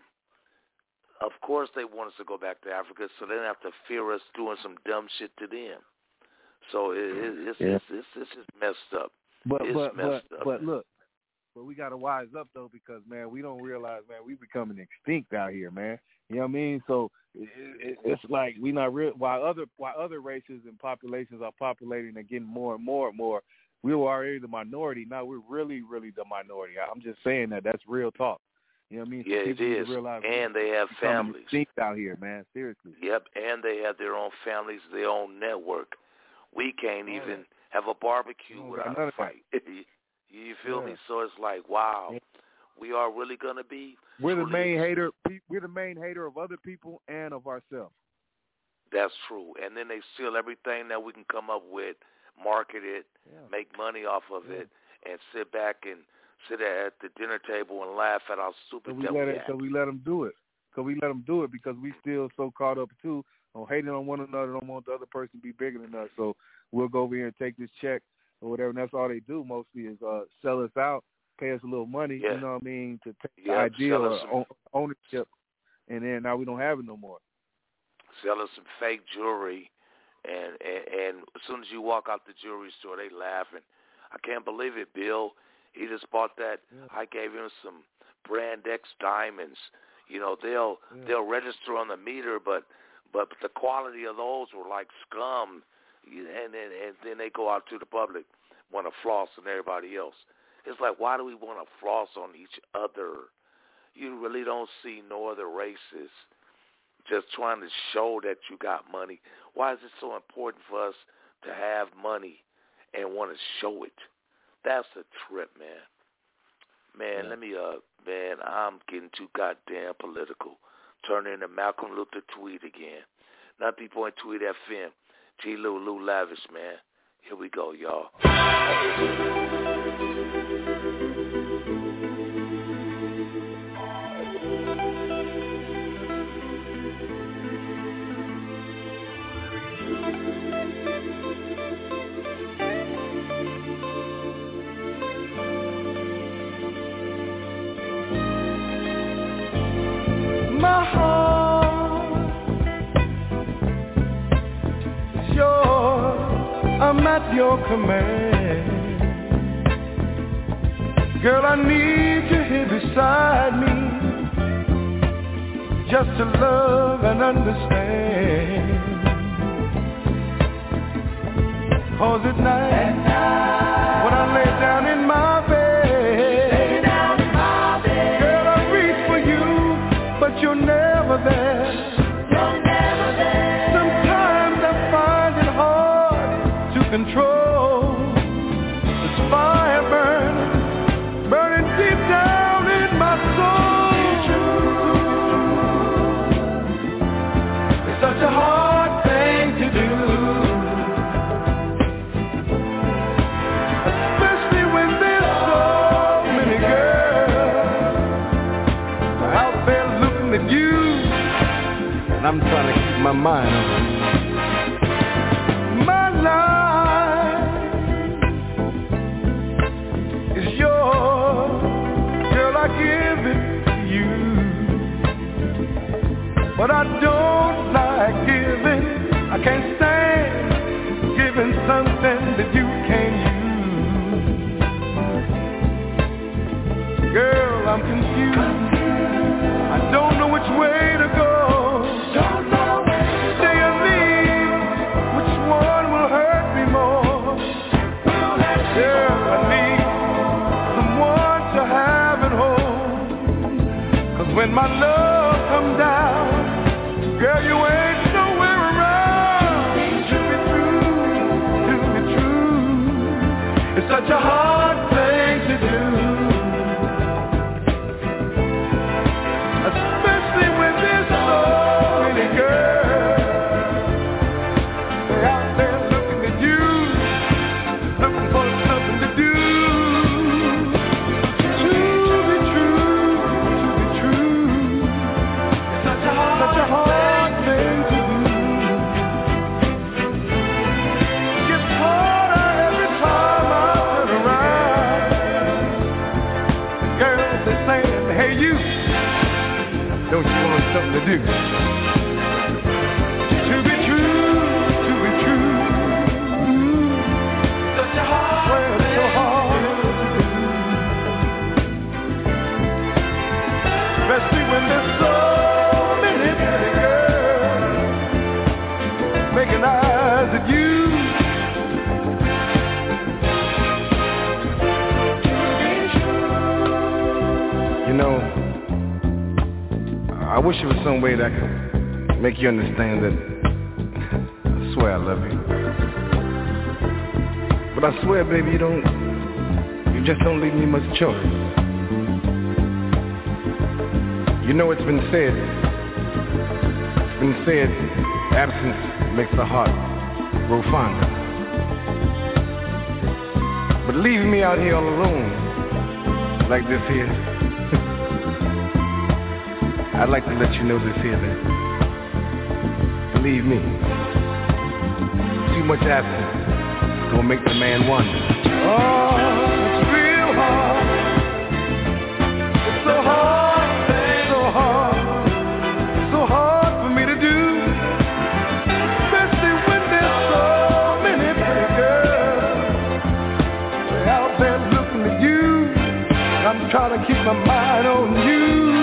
of course they want us to go back to Africa so they don't have to fear us doing some dumb shit to them. So it, it, it's, Yeah. it's, it's, it's just messed up. But it's but messed but up. but look, but we gotta wise up though, because man, we don't realize, man, we becoming extinct out here, man. You know what I mean? So it, it, it's like we not real. While other while other races and populations are populating and getting more and more and more, we were already the minority. Now we're really really the minority. I'm just saying that that's real talk. You know what I mean? So Yeah, it people need to is. realize And they have we're becoming families. extinct out here, man. Seriously. Yep, and they have their own families, their own network. We can't even have a barbecue Oh, without none a of that. fight. you feel Yeah. me? So it's like, wow, Yeah. we are really going to be. We're the truly main extinct. hater. pe- We're the main hater of other people and of ourselves. That's true. And then they steal everything that we can come up with, market it, Yeah. make money off of Yeah. it, and sit back and sit at the dinner table and laugh at how So stupid we that let we it. act. So we let them do it. So we let them do it because we still so caught up too on hating on one another. Don't want the other person to be bigger than us. So we'll go over here and take this check or whatever. And that's all they do mostly is uh, sell us out, pay us a little money. Yeah. You know what I mean? To take Yeah, the idea sell or us some- own, ownership, and then now we don't have it no more. Sell us some fake jewelry, and, and and as soon as you walk out the jewelry store, they laughing. I can't believe it, Bill. He just bought that. Yeah. I gave him some Brand X diamonds. You know, they'll Yeah. they'll register on the meter, but but the quality of those were like scum. You- And then and then they go out to the public, want to floss on everybody else. It's like, why do we want to floss on each other? You really don't see no other races just trying to show that you got money. Why is it so important for us to have money and want to show it? That's a trip, man. Man, Yeah. let me, uh, man, I'm getting too goddamn political. Turn into Malcolm Luther Tweed again. ninety point Tweed F M. G. Lou, Lou Lavish, man. Here we go, y'all. My heart is yours, I'm at your command. Girl, I need you here beside me, just to love and understand. 'Cause at night, when I lay down in my bed, girl, I reach for you, but you're never there. You're never there. Sometimes I find it hard to control this fire burning, burning deep down in my soul. It's such a hard thing to do, especially when there's so many girls out there looking at you, and I'm trying to keep my mind on it. My life is yours, girl, I give it to you, but I don't like giving. I can't stand giving something that you can't use. Girl, I'm confused. I don't know which way to go. Stay or leave, which one will hurt me more? Girl, I need someone to have and hold. 'Cause when my love comes down, girl, you ain't nowhere around to be true, to be true. It's such a hard thing to do, especially when there's so many girls. They're out there looking at you, looking for something to do. do. To be true, to be true. Such a hard well, it's so hard to do. Especially when there's so many pretty girls making eyes at you. You know, I wish there was some way that I could make you understand that I swear I love you. But I swear, baby, you don't, you just don't leave me much choice. You know it's been said, it's been said, absence makes the heart grow fonder. But leaving me out here all alone, like this here, I'd like to let you know this here that, believe me, too much absence is gonna make the man wonder. Oh, it's real hard. It's so hard, so hard, so hard for me to do. Especially when there's so many pretty girls out there looking at you. I'm trying to keep my mind on you.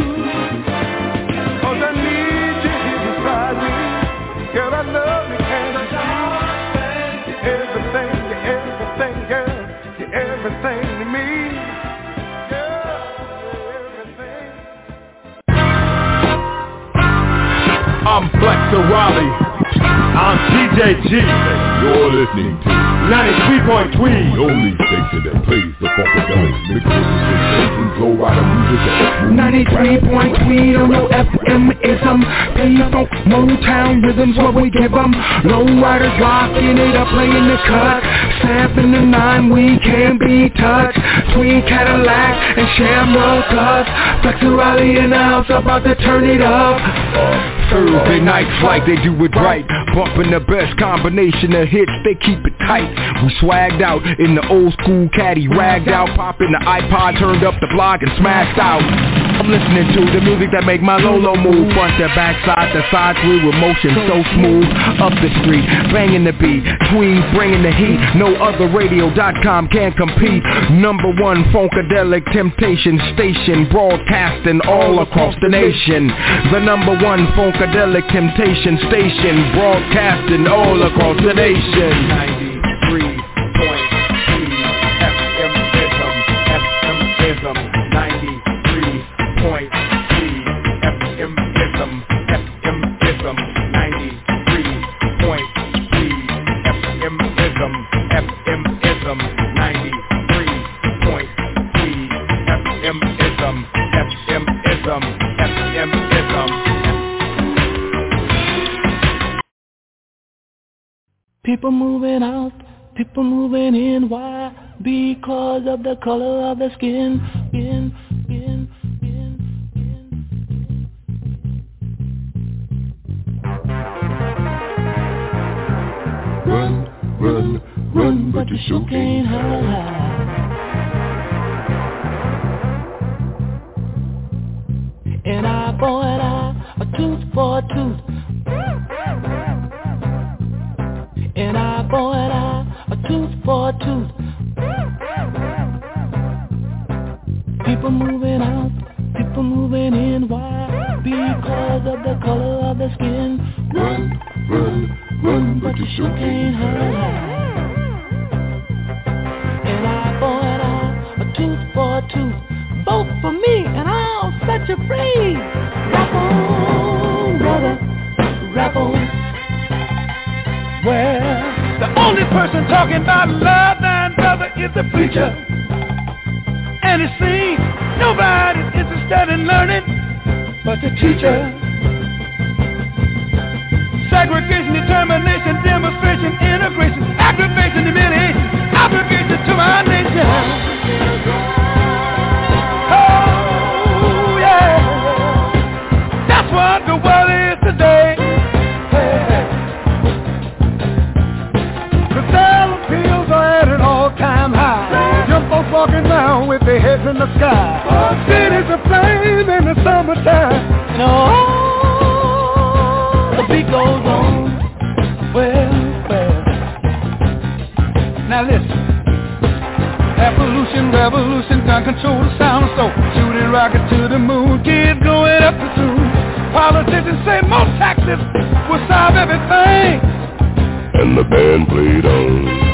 I need you here beside me. Girl, I love you, can't you see? You're everything, you're everything, girl. You're everything to me. Girl, you're everything. I'm Flexer Raleigh. I'm T J G. You're listening to ninety-three point three, the only station that plays the Funkadelic mixes and low rider music. ninety-three point three on your F M is um play funk Motown rhythms what we give them. Low riders rocking it up, playing the cut. Seven to nine, we can't be touched. Tweed Cadillac and Shamrock us. Flexer Raleigh in the house, about to turn it up. Thursday nights like they do it right, bumping the best combination of hits, they keep it tight. We swagged out in the old school caddy, ragged out, popping the iPod, turned up the block and smashed out. I'm listening to the music that make my Lolo move, front to back, side to side, through with motion so smooth. Up the street, banging the beat, Tweed bringing the heat, no other radio dot com can compete. Number one Funkadelic Temptation station, broadcasting all across the nation. The number one Funkadelic Temptation station, broadcasting all across the nation. ninety-three point three F M ism, F M ism, ninety-three point three F M ism, F M ism, ninety-three point three F M ism, F M ism, ninety-three point three F M ism, F M ism, F M ism. People moving out, people moving in, why? Because of the color of the skin, skin, skin, skin, skin. Run, run, run, but you sure can't hide. An eye for an eye, a tooth for a tooth. An eye for an eye, a tooth for a tooth. People moving out, people moving in, why? Because of the color of the skin. Run, run, run, but you sure can't hide. An eye for an eye, a tooth for a tooth. Vote for me and I'll set you free. Rap on, brother, rap on. Well, the only person talking about love, man, brother, is the preacher. And it seems nobody's interested in learning but the teacher. Segregation, determination, demonstration, integration, aggravation, humiliation, obligation to my nation. Oh, yeah. That's what the world is today. Pills are at an all-time high. Young folks walking around with their heads in the sky. Cities aflame in the summertime. No. Now listen. Evolution, revolution, gun control the sound of soul. Shooting rocket to the moon, kids going up the soon. Politicians say more taxes will solve everything. And the band played on.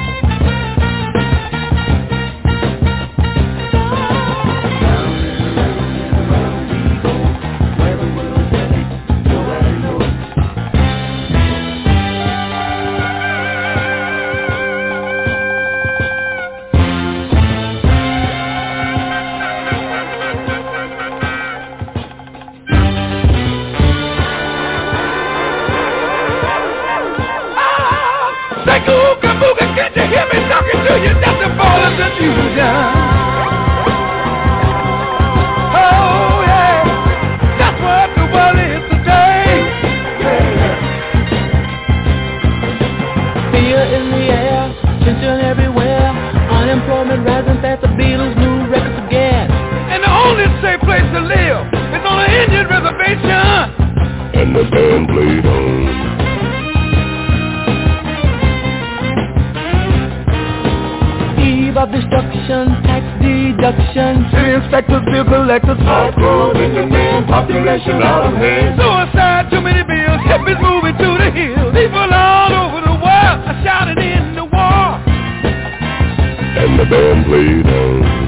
Population out of hand. Suicide, too many bills. Hippies moving to the hills. People all over the world are shouting in the war. And the band played on.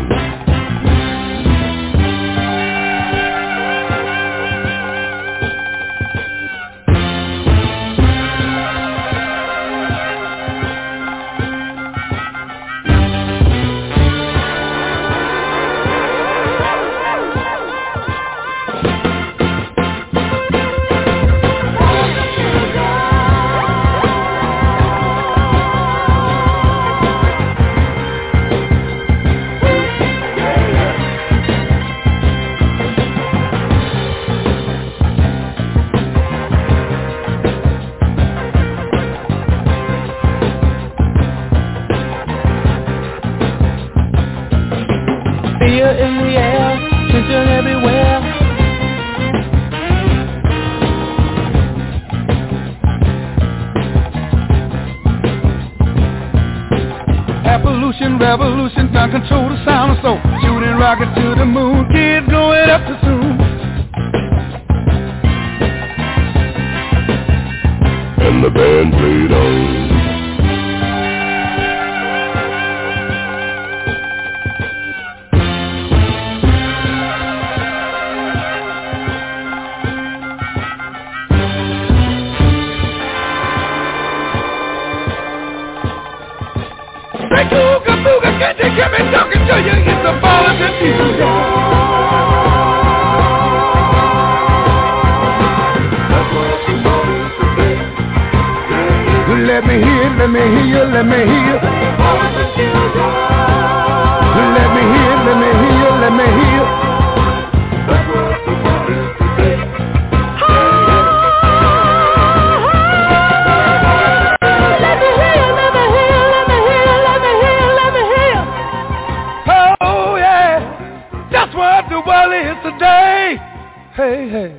Revolution, gun control the sound of soul. Shooting rocket to the moon, kids growing up too soon. And the band played on. Let me hear, let me hear, let me hear. Let me hear, let me hear, let me hear. Oh yeah, that's what the world is today. Hey, hey.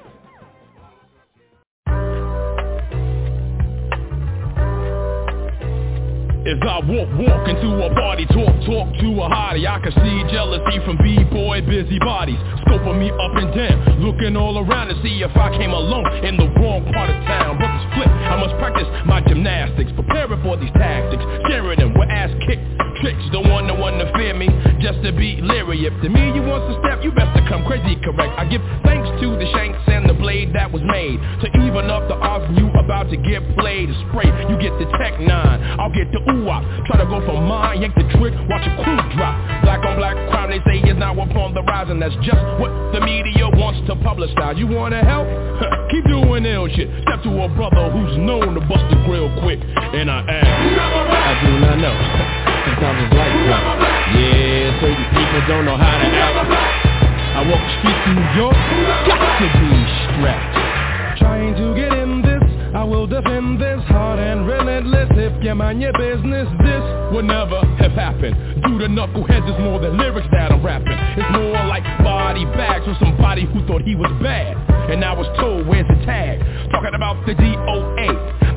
As I walk, walk into a party, talk, talk to a hottie, I can see jealousy from B-boy busybodies, scoping me up and down, looking all around to see if I came alone in the wrong part of town. Brothers flip, I must practice my gymnastics, preparing for these tactics, sharing them with ass kick tricks. Don't want no one to fear me, just to be leery. If to me you want to step, you best to come crazy correct. I give thanks to the shanks and the blade that was made to even up the odds when you about to get played. A spray, you get the tech nine, I'll get the ooh-wop. Try to go for mine, yank the trick, watch a crew drop. Black on black crime, they say is now upon the rise, and that's just what the media wants to publicize. You wanna help? Keep doing ill shit. Step to a brother who's known to bust the grill quick, and I ask, I do not know. Sometimes it's like that. Yeah, certain people don't know how to act. I walk the streets in New York, got to be strapped. Trying to get in this, I will defend this hard and relentless. If you mind your business, this would never have happened. Due to knuckleheads, it's more than lyrics that I'm rapping. It's more like body bags from somebody who thought he was bad, and I was told, where's the tag? Talking about the D O A,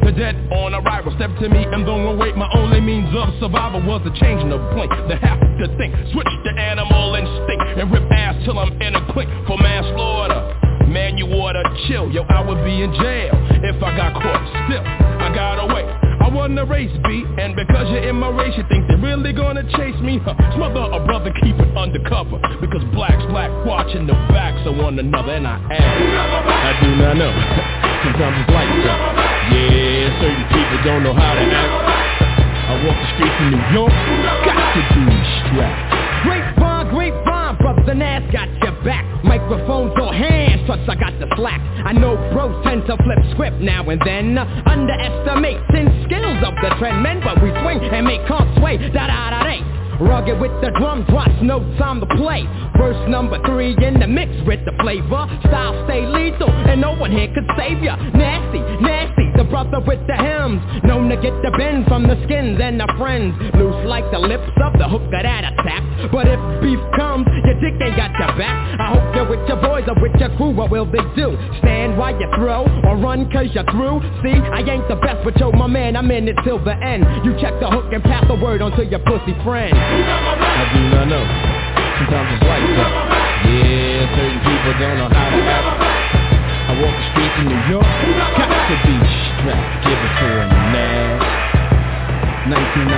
Cadet on arrival, step to me and don't wait. My only means of survival was a changing of blink. The have to think, switch to animal instinct and rip ass till I'm in a click for manslaughter. Man, you oughta chill, yo, I would be in jail if I got caught. Still, I got away. I won the race, B, and because you're in my race, you think they're really gonna chase me? Huh. Smother a brother, keep it undercover, because black's black watching the backs of one another, and I am. I do not know. Sometimes it's like that. Yeah, certain people don't know how to act. I walk the streets in New York, got to be strapped. Grapevine, grapevine, brother Nas got your back. Microphones or hands, plus I got the slack. I know bros tend to flip script now and then, uh, underestimate sin skills of the trend men, but we swing and make comp sway, da-da-da-day. Rugged with the drum drops, no time to play. Verse number three in the mix with the flavor. Style stay lethal, and no one here could save ya. Nasty, nasty, the brother with the hymns, known to get the bend from the skins and the friends. Loose like the lips of the hooker that attack. But if beef comes, your dick ain't got your back. I hope you're with your boys or with your crew, what will they do? Stand while you throw, or run cause you're through? See, I ain't the best, but yo, my man, I'm in it till the end. You check the hook and pass the word on to your pussy friend. I do not know. Sometimes it's like that. Yeah, certain people don't know how to act. I walk the streets in New York, got to be strapped. Give it to him now. nineteen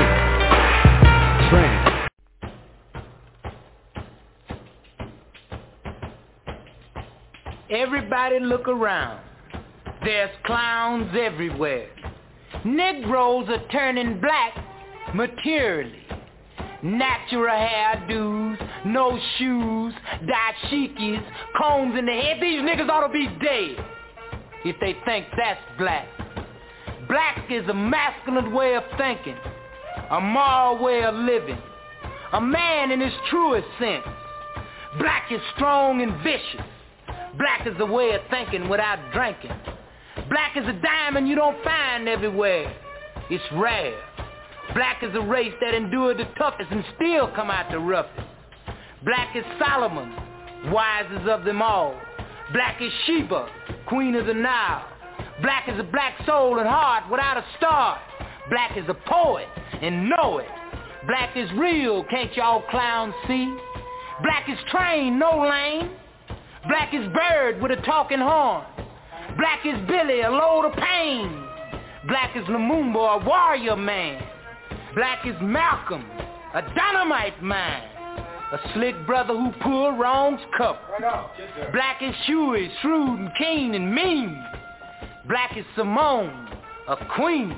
ninety-three. Train. Everybody look around. There's clowns everywhere. Negroes are turning black materially. Natural hairdos, no shoes, dashikis, combs in the head. These niggas ought to be dead if they think that's black. Black is a masculine way of thinking, a moral way of living, a man in his truest sense. Black is strong and vicious. Black is a way of thinking without drinking. Black is a diamond you don't find everywhere. It's rare. Black is a race that endured the toughest and still come out the roughest. Black is Solomon, wisest of them all. Black is Sheba, queen of the Nile. Black is a black soul and heart without a star. Black is a poet and know it. Black is real, can't y'all clowns see? Black is train, no lane. Black is bird with a talking horn. Black is Billy, a load of pain. Black is Lumumba, a warrior man. Black is Malcolm, a dynamite man, a slick brother who pulled wrong's cover. Black is Huey, shrewd and keen and mean. Black is Simone, a queen.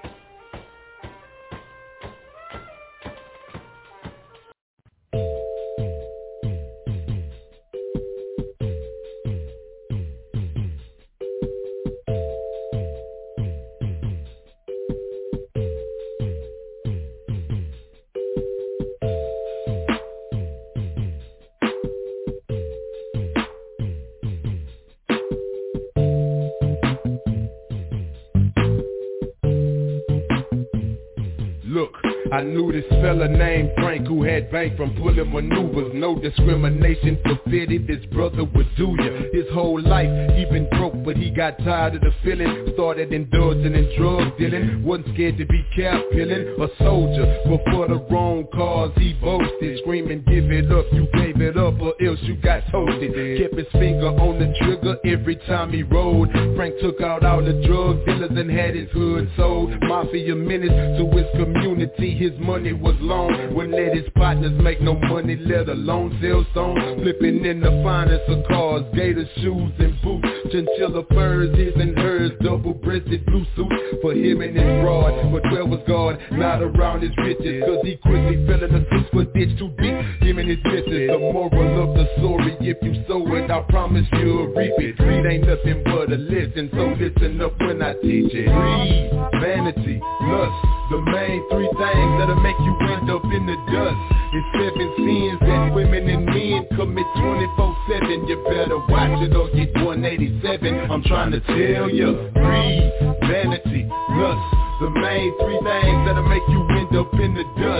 I knew this fella named Frank who had bank from pulling maneuvers. No discrimination forbidden, this brother would do ya. His whole life he been broke, but he got tired of the feeling. Started indulging in drug dealing, wasn't scared to be cap killing. A soldier, but for the wrong cause he boasted. Screaming, give it up, you gave it up, or else you got toasted. Kept his finger on the trigger every time he rode. Frank took out all the drug dealers and had his hood sold. Mafia menace to his community. His money was long, wouldn't let his partners make no money, let alone sell songs. Flipping in the finest of cars, gator shoes and boots, chinchilla furs, his and hers, double-breasted blue suits for him and his broad. But twelve was God, not around his riches, cause he quickly fell in a six-foot ditch too deep, him and his missus. The moral of the story, if you sow it, I promise you'll reap it. Greed ain't nothing but a lesson, so listen up when I teach it. Greed, vanity, lust, the main three things that'll make you end up in the dust. It's seven sins that women and men commit twenty-four seven. You better watch it or get one eighty-seven. I'm trying to tell you, greed, vanity, lust, the main three things that'll make you end up in the dust.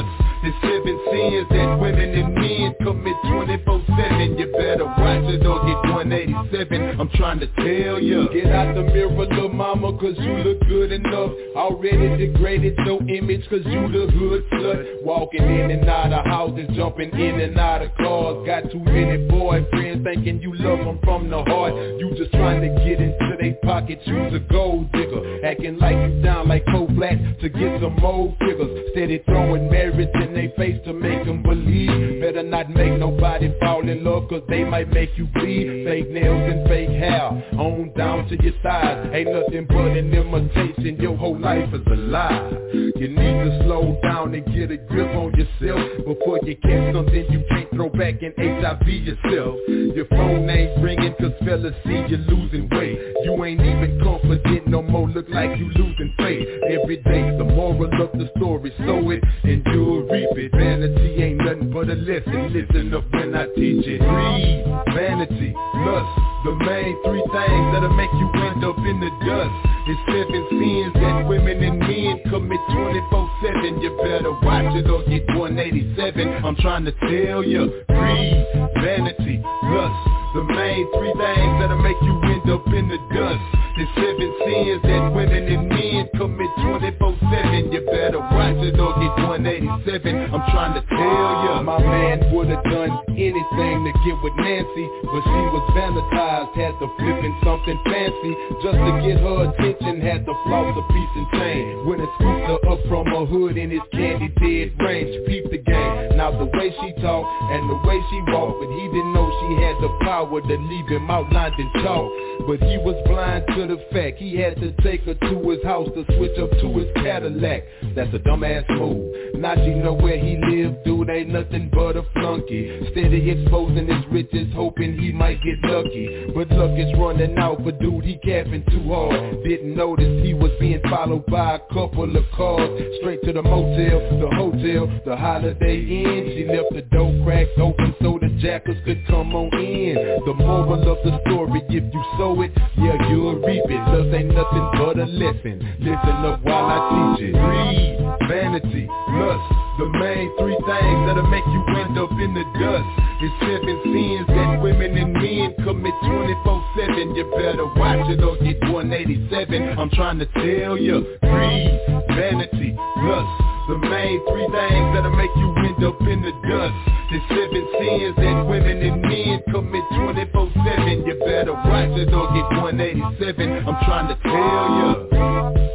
There's seven sins that women and men commit twenty-four seven. You better watch it or get one eighty-seven. I'm trying to tell you. Get out the mirror, little mama, cause you look good enough. Already degraded your image cause you the hood slut. Walking in and out of houses, jumping in and out of cars. Got too many boyfriends thinking you love them from the heart. You just trying to get into they pockets, you's a gold digger. Acting like you down like four flats to get some more figures. Steady throwing merits in they face to make them believe. Better not make nobody fall in love cause they might make you bleed. Fake nails and fake hair, on down to your thighs. Ain't nothing but an imitation, your whole life is a lie. You need to slow down and get a grip on yourself before you catch something you can't throw back and H I V yourself. Your phone ain't ringing cause fellas see you losing weight. You ain't even confident no more, look like you losing faith. Every day the moral of the story, sow it and you'll reap it. Vanity ain't nothing but a lesson, listen up when I teach it. Greed, vanity, lust, the main three things that'll make you end up in the dust. It's seven sins that women and men commit twenty-four seven. You better watch it or get one eighty-seven. I'm trying to tell you, greed, vanity, lust, the main three things that'll make you end up in the dust. There's seven sins that women and men commit twenty-four seven. You better watch it or get one eighty-seven. I'm trying to tell you, my man would've done anything to get with Nancy, but she was vanitized, had to flipping something fancy just to get her attention, had to floss a piece and chain. When it scooped her up from her hood in his candy dead range, peeped the game. Now the way she talked and the way she walked, but he didn't know she had the power to leave him outlined in chalk. But he was blind to the fact he had to take her to his house to switch up to his Cadillac. That's a dumbass move. Now she know where he lived, dude ain't nothing but a flunky. Steady exposing his riches, hoping he might get lucky. But luck is running out for dude, he capping too hard. Didn't notice he was being followed by a couple of cars. Straight to the motel, the hotel, the Holiday Inn. She left the door cracked open so the jackers could come on in. The moral of the story, if you sow it, yeah, you'll reap it. Love ain't nothing but a lesson. Listen up while I teach it. Greed, vanity, lust, the main three things that'll make you end up in the dust. It's seven sins that women and men commit twenty-four seven. You better watch it or get one eighty-seven. I'm trying to tell you, greed, vanity, lust, the main three things that'll make you end up in the dust. There's seven sins that women and men commit twenty-four seven. You better watch it or get one eighty-seven. I'm trying to tell you.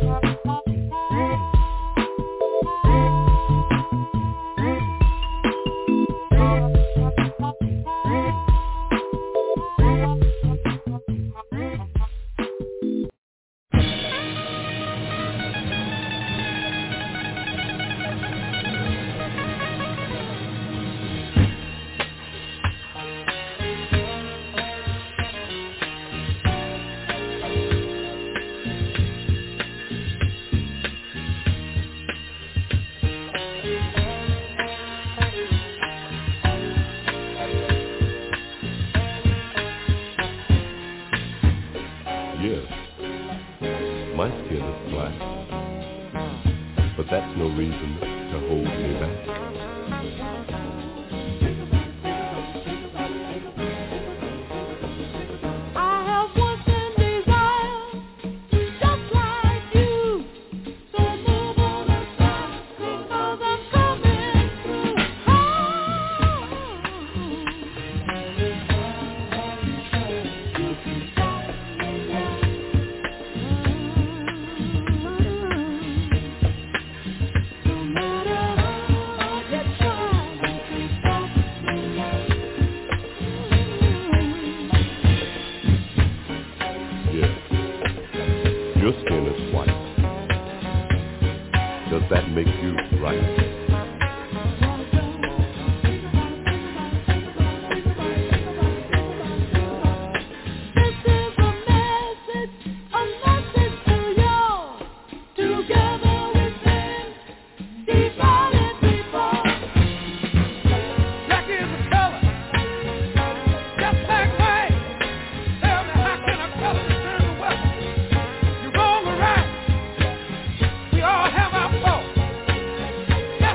We all have our faults.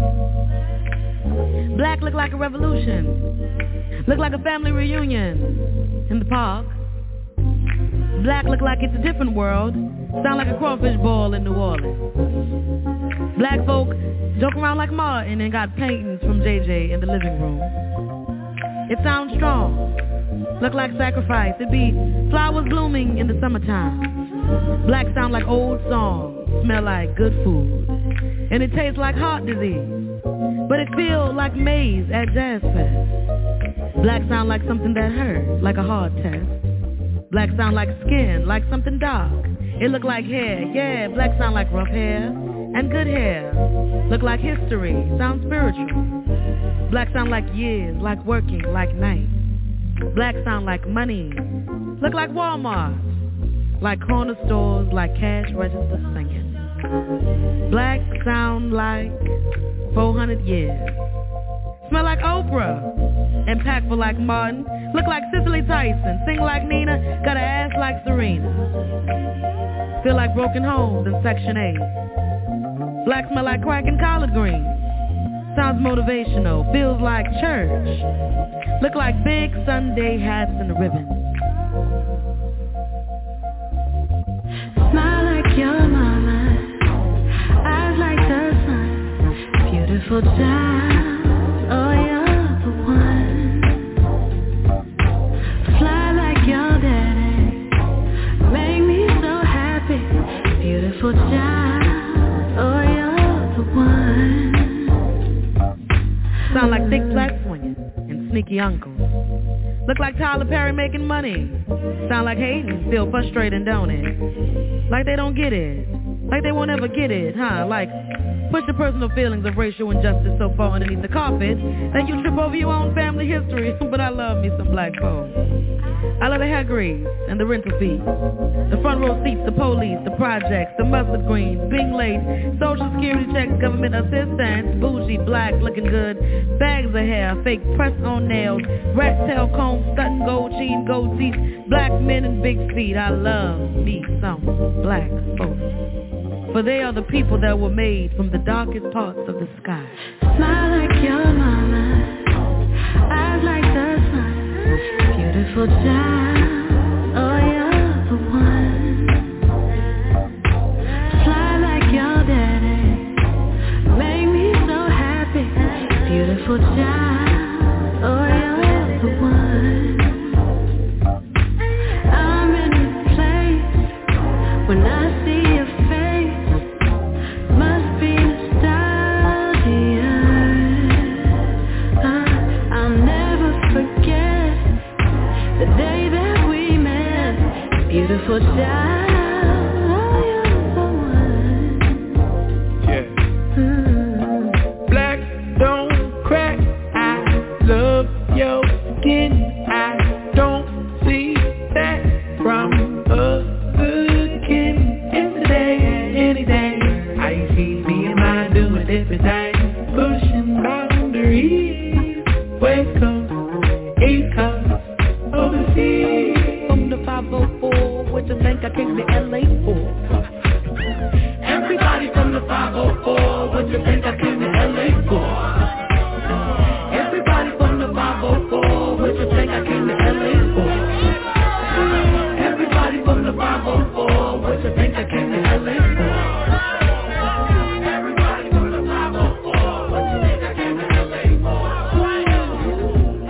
Black look like a revolution. Look like a family reunion in the park. Black look like it's a different world. Sound like a crawfish boil in New Orleans. Black folk joke around like Martin and got paintings from J J in the living room. It sounds strong. Look like sacrifice. It be flowers blooming in the summertime. Black sound like old songs. Smell like good food. And it tastes like heart disease. But it feel like maize at Jazz Fest. Black sound like something that hurt, like a hard test. Black sound like skin, like something dark. It look like hair, yeah, black sound like rough hair. And good hair, look like history, sound spiritual. Black sound like years, like working, like night. Black sound like money, look like Walmart. Like corner stores, like cash register singing. Black sound like four hundred years. Smell like Oprah. Impactful like Martin. Look like Cicely Tyson. Sing like Nina. Got an ass like Serena. Feel like broken homes in Section eight. Black smell like crack and collard greens. Sounds motivational. Feels like church. Look like big Sunday hats and ribbons. Smile like your mama. Eyes like the sun. Beautiful child. Oh, you're the one. Fly like your daddy. Make me so happy. Beautiful child. Oh, you're the one. Sound like thick black swinging and sneaky uncles. Look like Tyler Perry making money. Sound like hating, feel frustrating, don't it? Like they don't get it. Like they won't ever get it, huh? Like push the personal feelings of racial injustice so far underneath the carpet that you trip over your own family history. But I love me some black folks. I love the hair grease and the rental fees, the front row seats, the police, the projects, the mustard greens, being late, social security checks, government assistance, bougie, black, looking good, bags of hair, fake press-on nails, rat tail combs, stunting gold chain, gold teeth, black men and big feet. I love me some black folks, for they are the people that were made from the darkest parts of the sky. Smile like your mama, eyes like the sun. Beautiful child, oh you're the one. Fly like your daddy, make me so happy. Beautiful child, oh you're the one. I'm in this place when I see your face. Must be nostalgia. uh, I'll never forget the day that we met. Beautiful child, oh, you're the one. Yeah. Mm. Black don't crack. I love your skin. I don't see that from other kin. Any day, any day. I see me and mine doing different things. Pushing boundaries. West Coast, East Coast. Overseas. From the five oh four, what you think I came to L A for? Everybody from the five oh four, what you think I came to L A for? Everybody from the five oh four, what you think I came to L A for? Everybody from the five oh four, what you think I came to L A for? Everybody from the five oh four, what you think I came to L A for?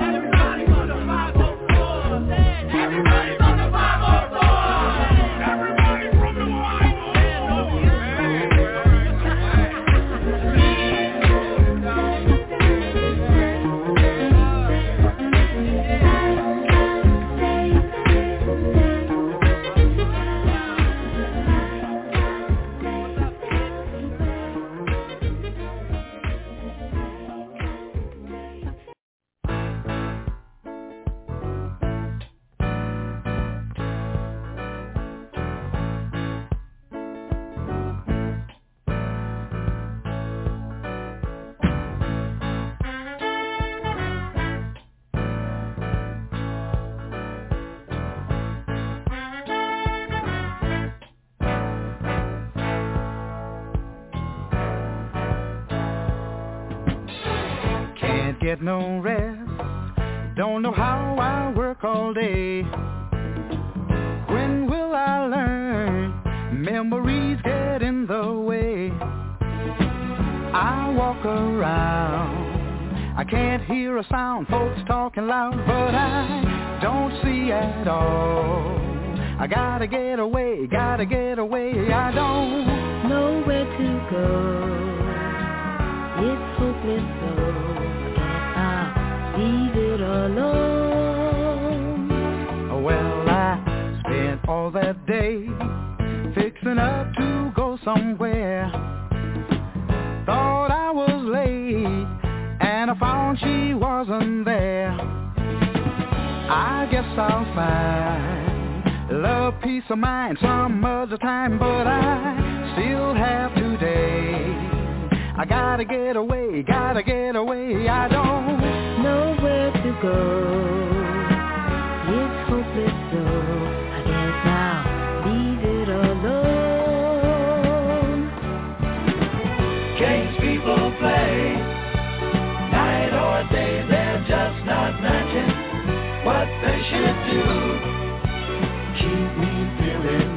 get no rest. Don't know how I work all day. When will I learn? Memories get in the way. I walk around, I can't hear a sound, folks talking loud, but I don't see at all. I gotta get away, gotta get away, I don't know where to go. It's hopeless, so I guess I'll leave it alone. Well, I spent all that day fixing up to go somewhere. Thought I was late, and I found she wasn't there. I guess I'll find love, peace of mind some other time, but I still have today. I gotta get away, gotta get away, I don't know where to go. It's hopeless, so I guess I'll leave it alone. Games people play, night or day, they're just not matching what they should do. Keep me feeling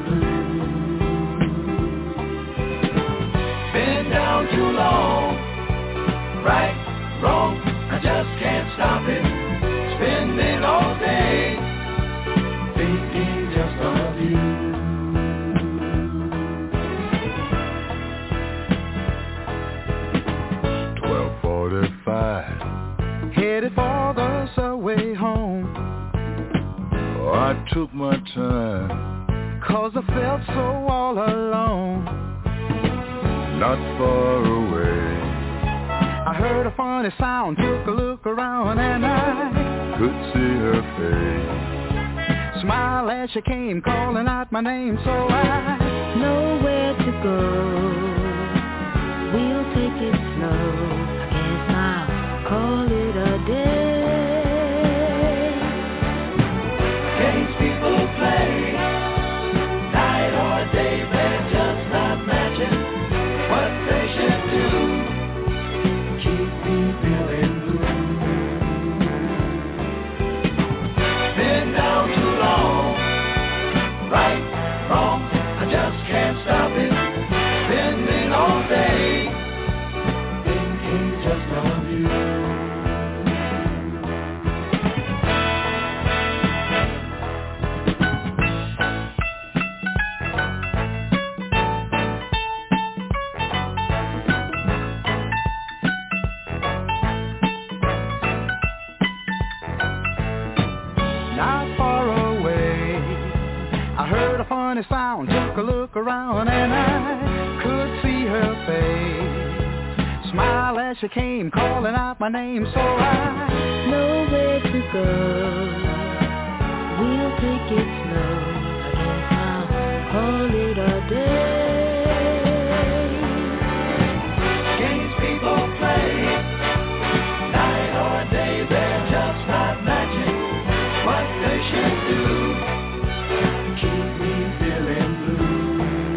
blue. Been down too long, right, wrong, I just can't stop it. Spending all day thinking just of you. twelve forty-five, headed for the subway home. Oh, I took my time, 'cause I felt so all alone. Not far away, I heard a funny sound, took a look around, and I could see her face. Smile as she came, calling out my name, so I know where to go. We'll take it slow, I guess I'll call it a day. Games people play, night or day, they're just not matching what they should do. Keep me feeling blue. Been down too long, right, wrong, I just can't stop it. Spending all day thinking just of you. Not far away, I heard a funny sound, took a look around, and I could see her face. Smile as she came, calling out my name, so I know where to go. We'll take it slow, I guess I'll call it a day. Games people play, night or day, they're just not matching what they should do. Keep me feeling blue.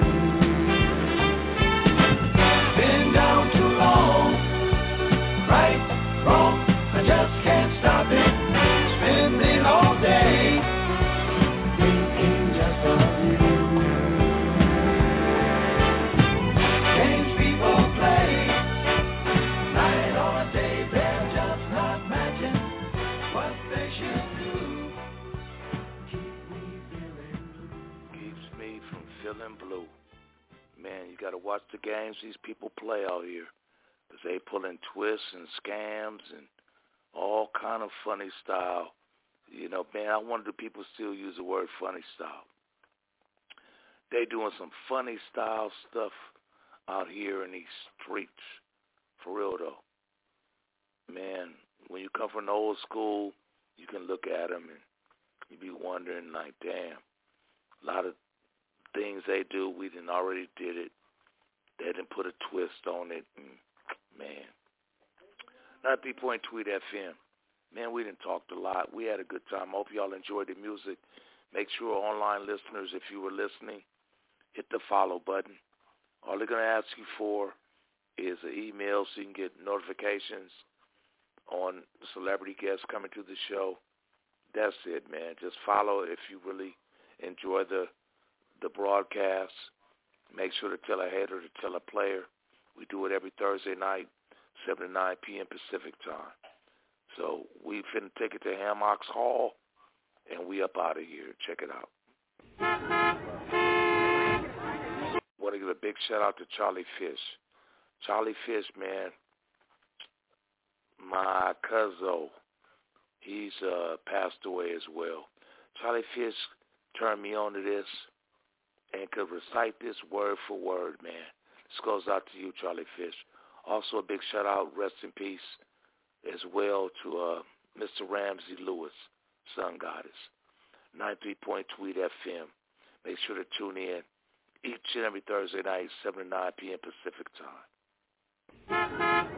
Been down too long, right, wrong, I just can't stop it. Spending all day thinking just of you. Games people play, night or day, they're just not matching what they should do. Keeps me from feeling blue. Man, you got to watch the games these people play out here, because they pulling twists and scams and all kind of funny style. You know, man, I wonder do people still use the word funny style. They doing some funny style stuff out here in these streets. For real, though. Man, when you come from the old school, you can look at them and you be wondering, like, damn, a lot of things they do, we didn't already did it. They didn't put a twist on it. And, man. Not Be Point Tweet F M. Man, we didn't talk a lot. We had a good time. Hope y'all enjoyed the music. Make sure online listeners, if you were listening, hit the follow button. All they're going to ask you for is an email so you can get notifications on celebrity guests coming to the show. That's it, man. Just follow if you really enjoy the the broadcast. Make sure to tell a hater to tell a player. We do it every Thursday night, seven to nine p.m. Pacific time. So we finna take it to Hammocks Hall, and we up out of here. Check it out. Want to give a big shout out to Charlie Fish. Charlie Fish, man, my cousin, he's uh, passed away as well. Charlie Fish turned me on to this and could recite this word for word, man. This goes out to you, Charlie Fish. Also a big shout out, rest in peace, as well to uh, Mister Ramsey Lewis, Sun Goddess. ninety-three point two F M. Make sure to tune in each and every Thursday night, seven to nine p.m. Pacific time.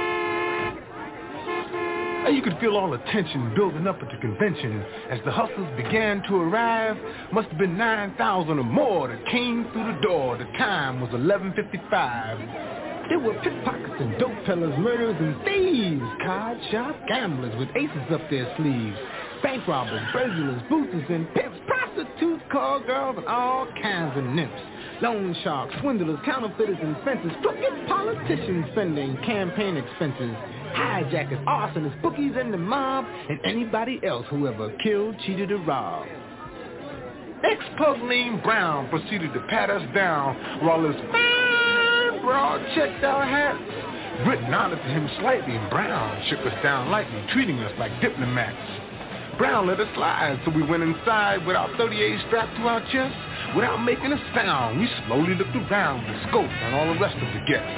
And you could feel all the tension building up at the convention as the hustlers began to arrive. Must have been nine thousand or more that came through the door. The time was eleven fifty-five. There were pickpockets and dope fellas, murderers and thieves, card shop gamblers with aces up their sleeves, bank robbers, burglars, boosters and pimps, prostitutes, call girls, and all kinds of nymphs. Loan sharks, swindlers, counterfeiters, and fences, crooked politicians spending campaign expenses, hijackers, arsonists, bookies, and the mob, and anybody else who ever killed, cheated, or robbed. Ex-pug named Brown proceeded to pat us down while his fine, broad, checked-out hat Britain nodded to him slightly, and Brown shook us down lightly, treating us like diplomats. Brown let us slide, so we went inside with our thirty-eight strapped to our chest. Without making a sound, we slowly looked around with scope on all the rest of the guests.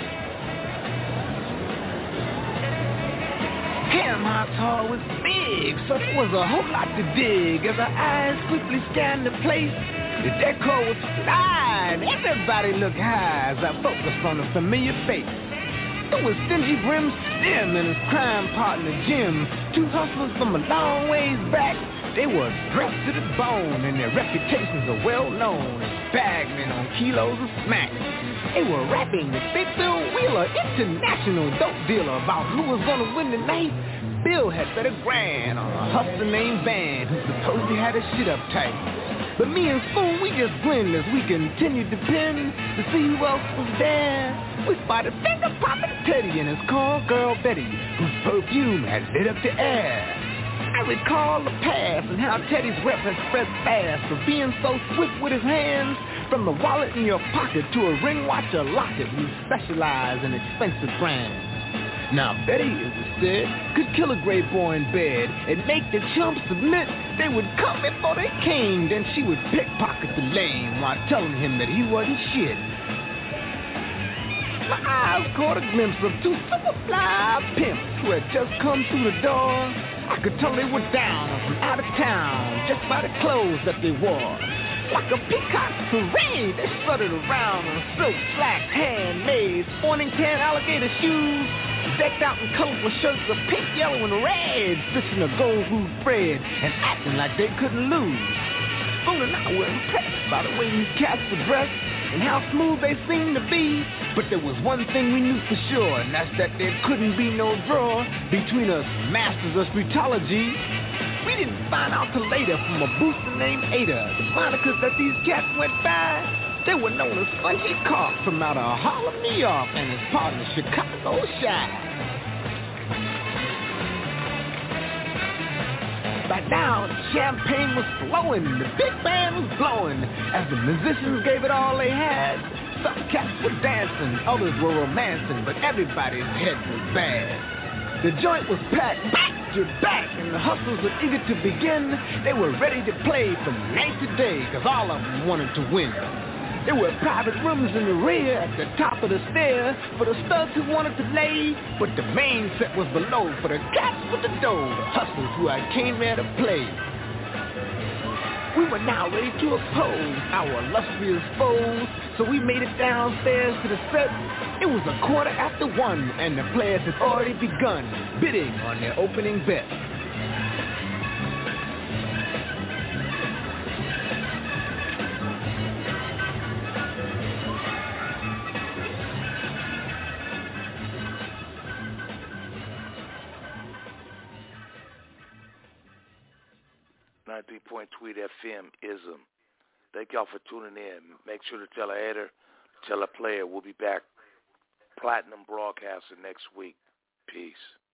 Hammocks Hall was big, so there was a whole lot to dig. As our eyes quickly scanned the place, the decor was fine. Everybody looked high as I focused on a familiar face. It was Stingy Grim Slim and his crime partner Jim, two hustlers from a long ways back. They were dressed to the bone and their reputations are well known as bagmen on kilos of smack. They were rapping with Big Bill Wheeler, international dope dealer, about who was gonna win the night. Bill had bet a grand on a hustler named Van who supposedly had his shit uptight. But me and Spoon, we just grinned as we continued to pin to see who else was there. We spotted Finger Poppin' Teddy and his call girl Betty, whose perfume had lit up the air. I recall the past and how Teddy's rep had spread fast for being so swift with his hands. From the wallet in your pocket to a ring watch or locket, he specialized in expensive brands. Now Betty, as it said, could kill a great boy in bed and make the chumps admit they would come before they came. Then she would pickpocket the lame while telling him that he wasn't shit. My eyes caught a glimpse of two super fly pimps who had just come through the door. I could tell they were down from out of town just by the clothes that they wore. Like a peacock parade, they strutted around on silk slacks, handmade, sporting tan alligator shoes, decked out in colorful shirts of pink, yellow, and red, stitching a gold root thread and acting like they couldn't lose. Spoon and I were impressed by the way these cats were dressed and how smooth they seemed to be. But there was one thing we knew for sure, and that's that there couldn't be no draw between us masters of streetology. We didn't find out till later from a booster named Ada. The monikers that these cats went by, they were known as Spongy Carp from out of Harlem, New York, and his partner Chicago Shy. By now, the champagne was flowing, the big band was blowing, as the musicians gave it all they had. Some cats were dancing, others were romancing, but everybody's head was bad. The joint was packed back to back, and the hustlers were eager to begin. They were ready to play from night to day, cause all of them wanted to win. There were private rooms in the rear at the top of the stair for the studs who wanted to lay, but the main set was below for the cats with the dough, the hustlers who I came there to play. We were now ready to oppose our illustrious foes, so we made it downstairs to the set. It was a quarter after one, and the players had already begun bidding on their opening bet. ninety-three point three F M ism. Thank y'all for tuning in. Make sure to tell a hater, tell a player. We'll be back platinum broadcasting next week. Peace.